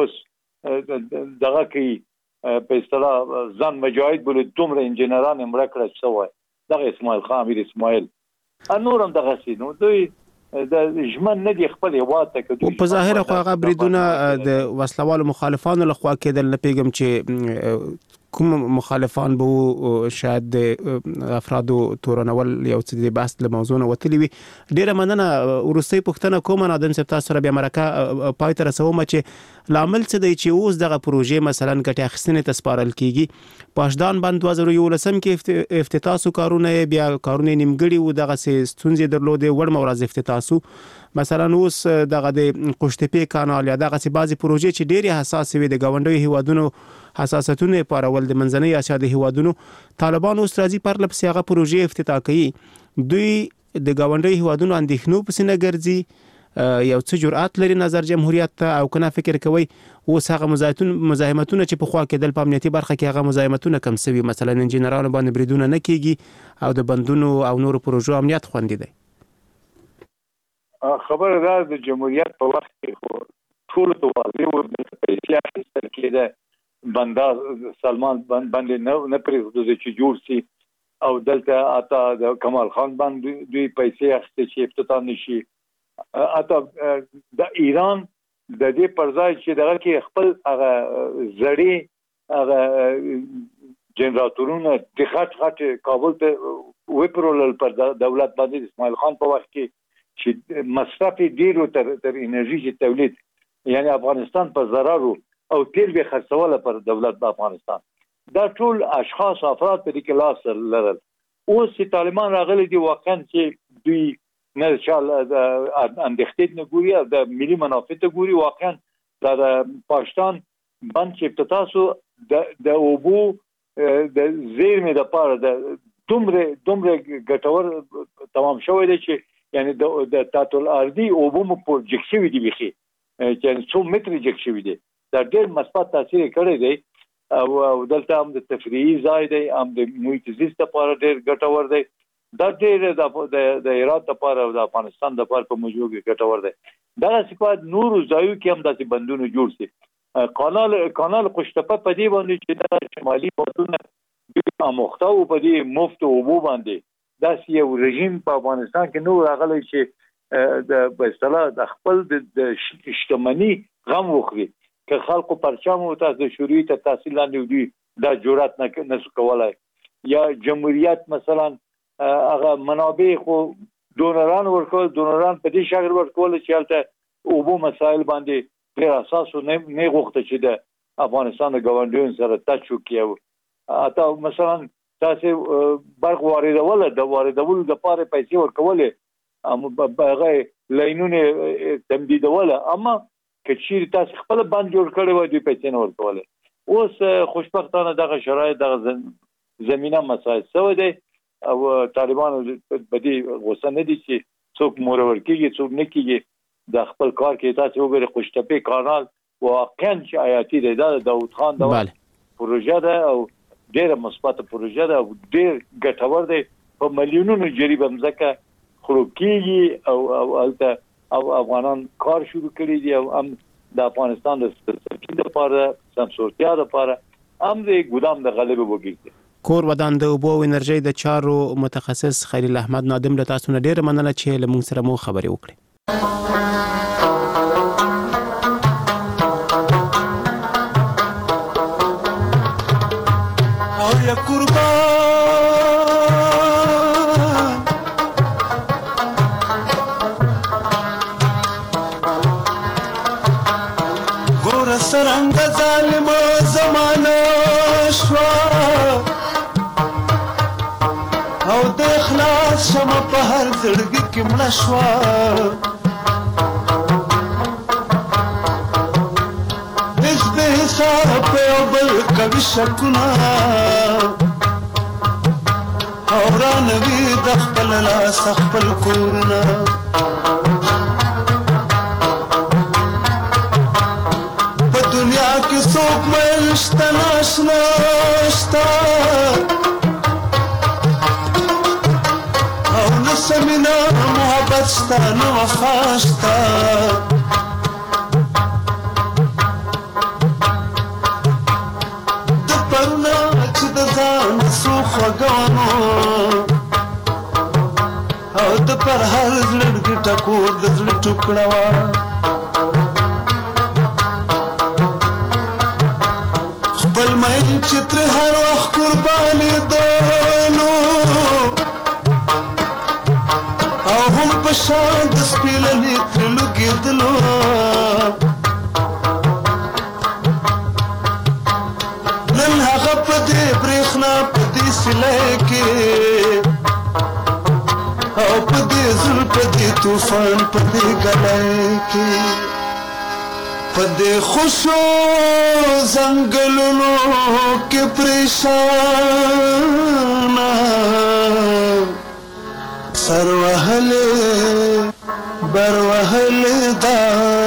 اوس دغه کوي په اصطلاح ځان مجاهد بولي دومره انجینران یې مړه کړه شوی دغه اسماعیل خان امیر اسماعیل نور هم دغسې نو دوی د ژمن نه دي خپل هیواد ته کوي په ظاهره خو هغه بریدونه د وسلوالو مخالفانو لخوا کېدل نه پیږم چې کوم مخالفان به شاید د افرادو تورنول یو څه د بحث له موضوع نه وتلی وي. ډیره مننه. ورستۍ پوښتنه کوم نادم صاحب تاسو سره بیا مرکه پای ته رسوم چې لامل څه دی چې اوس دغه پروژې مثلا ګټه اخیستنې ته سپارل کیږي. پاشدان بند دوه زره یولسم کې افتتاح سو کارونه بیا کارونه نیمګړي و دغه ستونزې درلودې وړ مورز افتتاح سو. مثلا اوس دغه د قوشتېپې کانال یا دغه سي بعضي پروژې چې ډېری حساس وي د ګاونډیو هیوادونو حساسیتونه پارول د منځنۍ اسیا د هیوادونو طالبان اوس راځي پر لپس هغه پروژې افتتاح کوي. دوی د ګاونډیو هیوادونو اندېښنو پسې نه ګرځي یو څه جرأت لري نظر جمهوریت ته او کنه فکر کوي اوس هغه مزاحمتونه چې په خوا کېدل په امنیتي برخه کې هغه مزاحمتونه کم سوي مثلا انجینرانو باندې بریدونه نه کیږي او د بندونو او نورو پروژو امنیت خوندي دی. خبره ده د جمهوریت په وخت کې خو ټول ته واضح و د پیسې کې بندا سلمان بند باندې نه نه پرېږدي چې جوړ شي او دلته اتا د کمال خان باندې دوی پیسې اخته چې افتتاح نشي. اته د ایران د دې پرځای چې دغه کې خپل هغه زړی هغه جنراتورونه د خاط خاط کابل ته وپرول پر دولت باندې اسماعیل خان په وخت کې چې مصرف ډیرو تر تر انرژي چې تولید یعنی افغانستان په ضرر او تیل به خرڅول پر دولت د افغانستان دا ټول اشخاص افراد په دې کې لاس لرل. اوس چې طالبان راغلي دي واقعا چې دوی نه شال اندېښنې نه ګوري او د ملي منافع ته ګوري. واقعا د پاکستان بند چې افتتاح سو د د اوبو د زیرمې د پاره د دومره دومره ګټور تمام شوی دی چې یعنی د د تاتل ارضي اوبو مو پروجیکټ شوی دی بخي چې څو متر جګ شوی دی دا ډېر مثبت تاثیر کړی دی او دلته هم د تفریحي ځای دی هم د محیط زیست لپاره ډېر ګټور دی. دا ډېر د د هرات لپاره او د افغانستان لپاره په موضوع کې ګټور دی. دا صفات نور ځایو کې هم داسې بندونه جوړ شي. کانال کانال قوشتېپه په دې باندې چې د شمالي بندونه اموخته او په دې مفت اوبو باندې داسې یو رژیم په افغانستان کې نو راغلی چې د په اصطلاح د خپل د شتمنۍ غم وخوري که خلکو پرچم او تاسو د شوروي ته تحصیل لاندې دوی دا جرأت نه نسو کولای یا جمهوریت مثلا هغه منابع خو دونران ورکول دونران په دې شکل ورکول چې البته اوبو مسائل باندې ډېر اساس نه نه غوښته چې د افغانستان د ګاونډیانو سره تاسو کیو اته مثلا تاسو برق واردول د واردولو د پاره پیسې ورکولې ام هغه لاینونه تمدیدول اما کچیر تاسو خپل بند جوړ کړی و د پیسې نه ورکولې. اوس خوشبختانه دغه شرایط دغه زمينه مسائل سوي دي او طالبان په دې غوسه نه دي چې څوک مورور کیږي څوک نه کیږي د خپل کار کې تاسو وګورئ قوشتېپې کانال واقعا چې آیاتي دی دا داوود خان دا پروژه ده او ډېر مثبت پروژه ده او ډېر ګټور دی په میلیونونو جریب مزکه خروج کیږي او او البته او افغانان کار شروع کړی دی او هم د افغانستان د سرچینې لپاره سمسورتیا لپاره هم د ګودام د غلبه وګړي. کور ودان د اوبو او انرژي د چارو متخصص خلیل احمد نادم له تاسو نه ډېر مننه چې له موږ سره مو خبرې وکړې. او یا قربان ګور سرنګ ظالم زمانه شوا او د اخلاص شمه په هر زړګي کې مړه شوه هیڅ بې حساب په یو بل کوي شکونه او رانوي د خپل لاس خپل کورونه په دنیا کې څوک میل شته ناشنا شته سمینا محبت شتا نو وفا شتا د پرونه چې د ځان سو خوږوانو او د پر هر زړګي ټکور د زړه ټوکړه وه خپل مې चित्र हर वक्त कुर्बानी दोनों هم پشان د سپیلنې ترلو کېدلو نن هغه په دې برېښنا په دې سیلۍ کې او په دې زړه په دې طوفان په دې ګلۍ کې په دې خوشو ځنګلونو کې پریشانه سر وهل بر وهل دا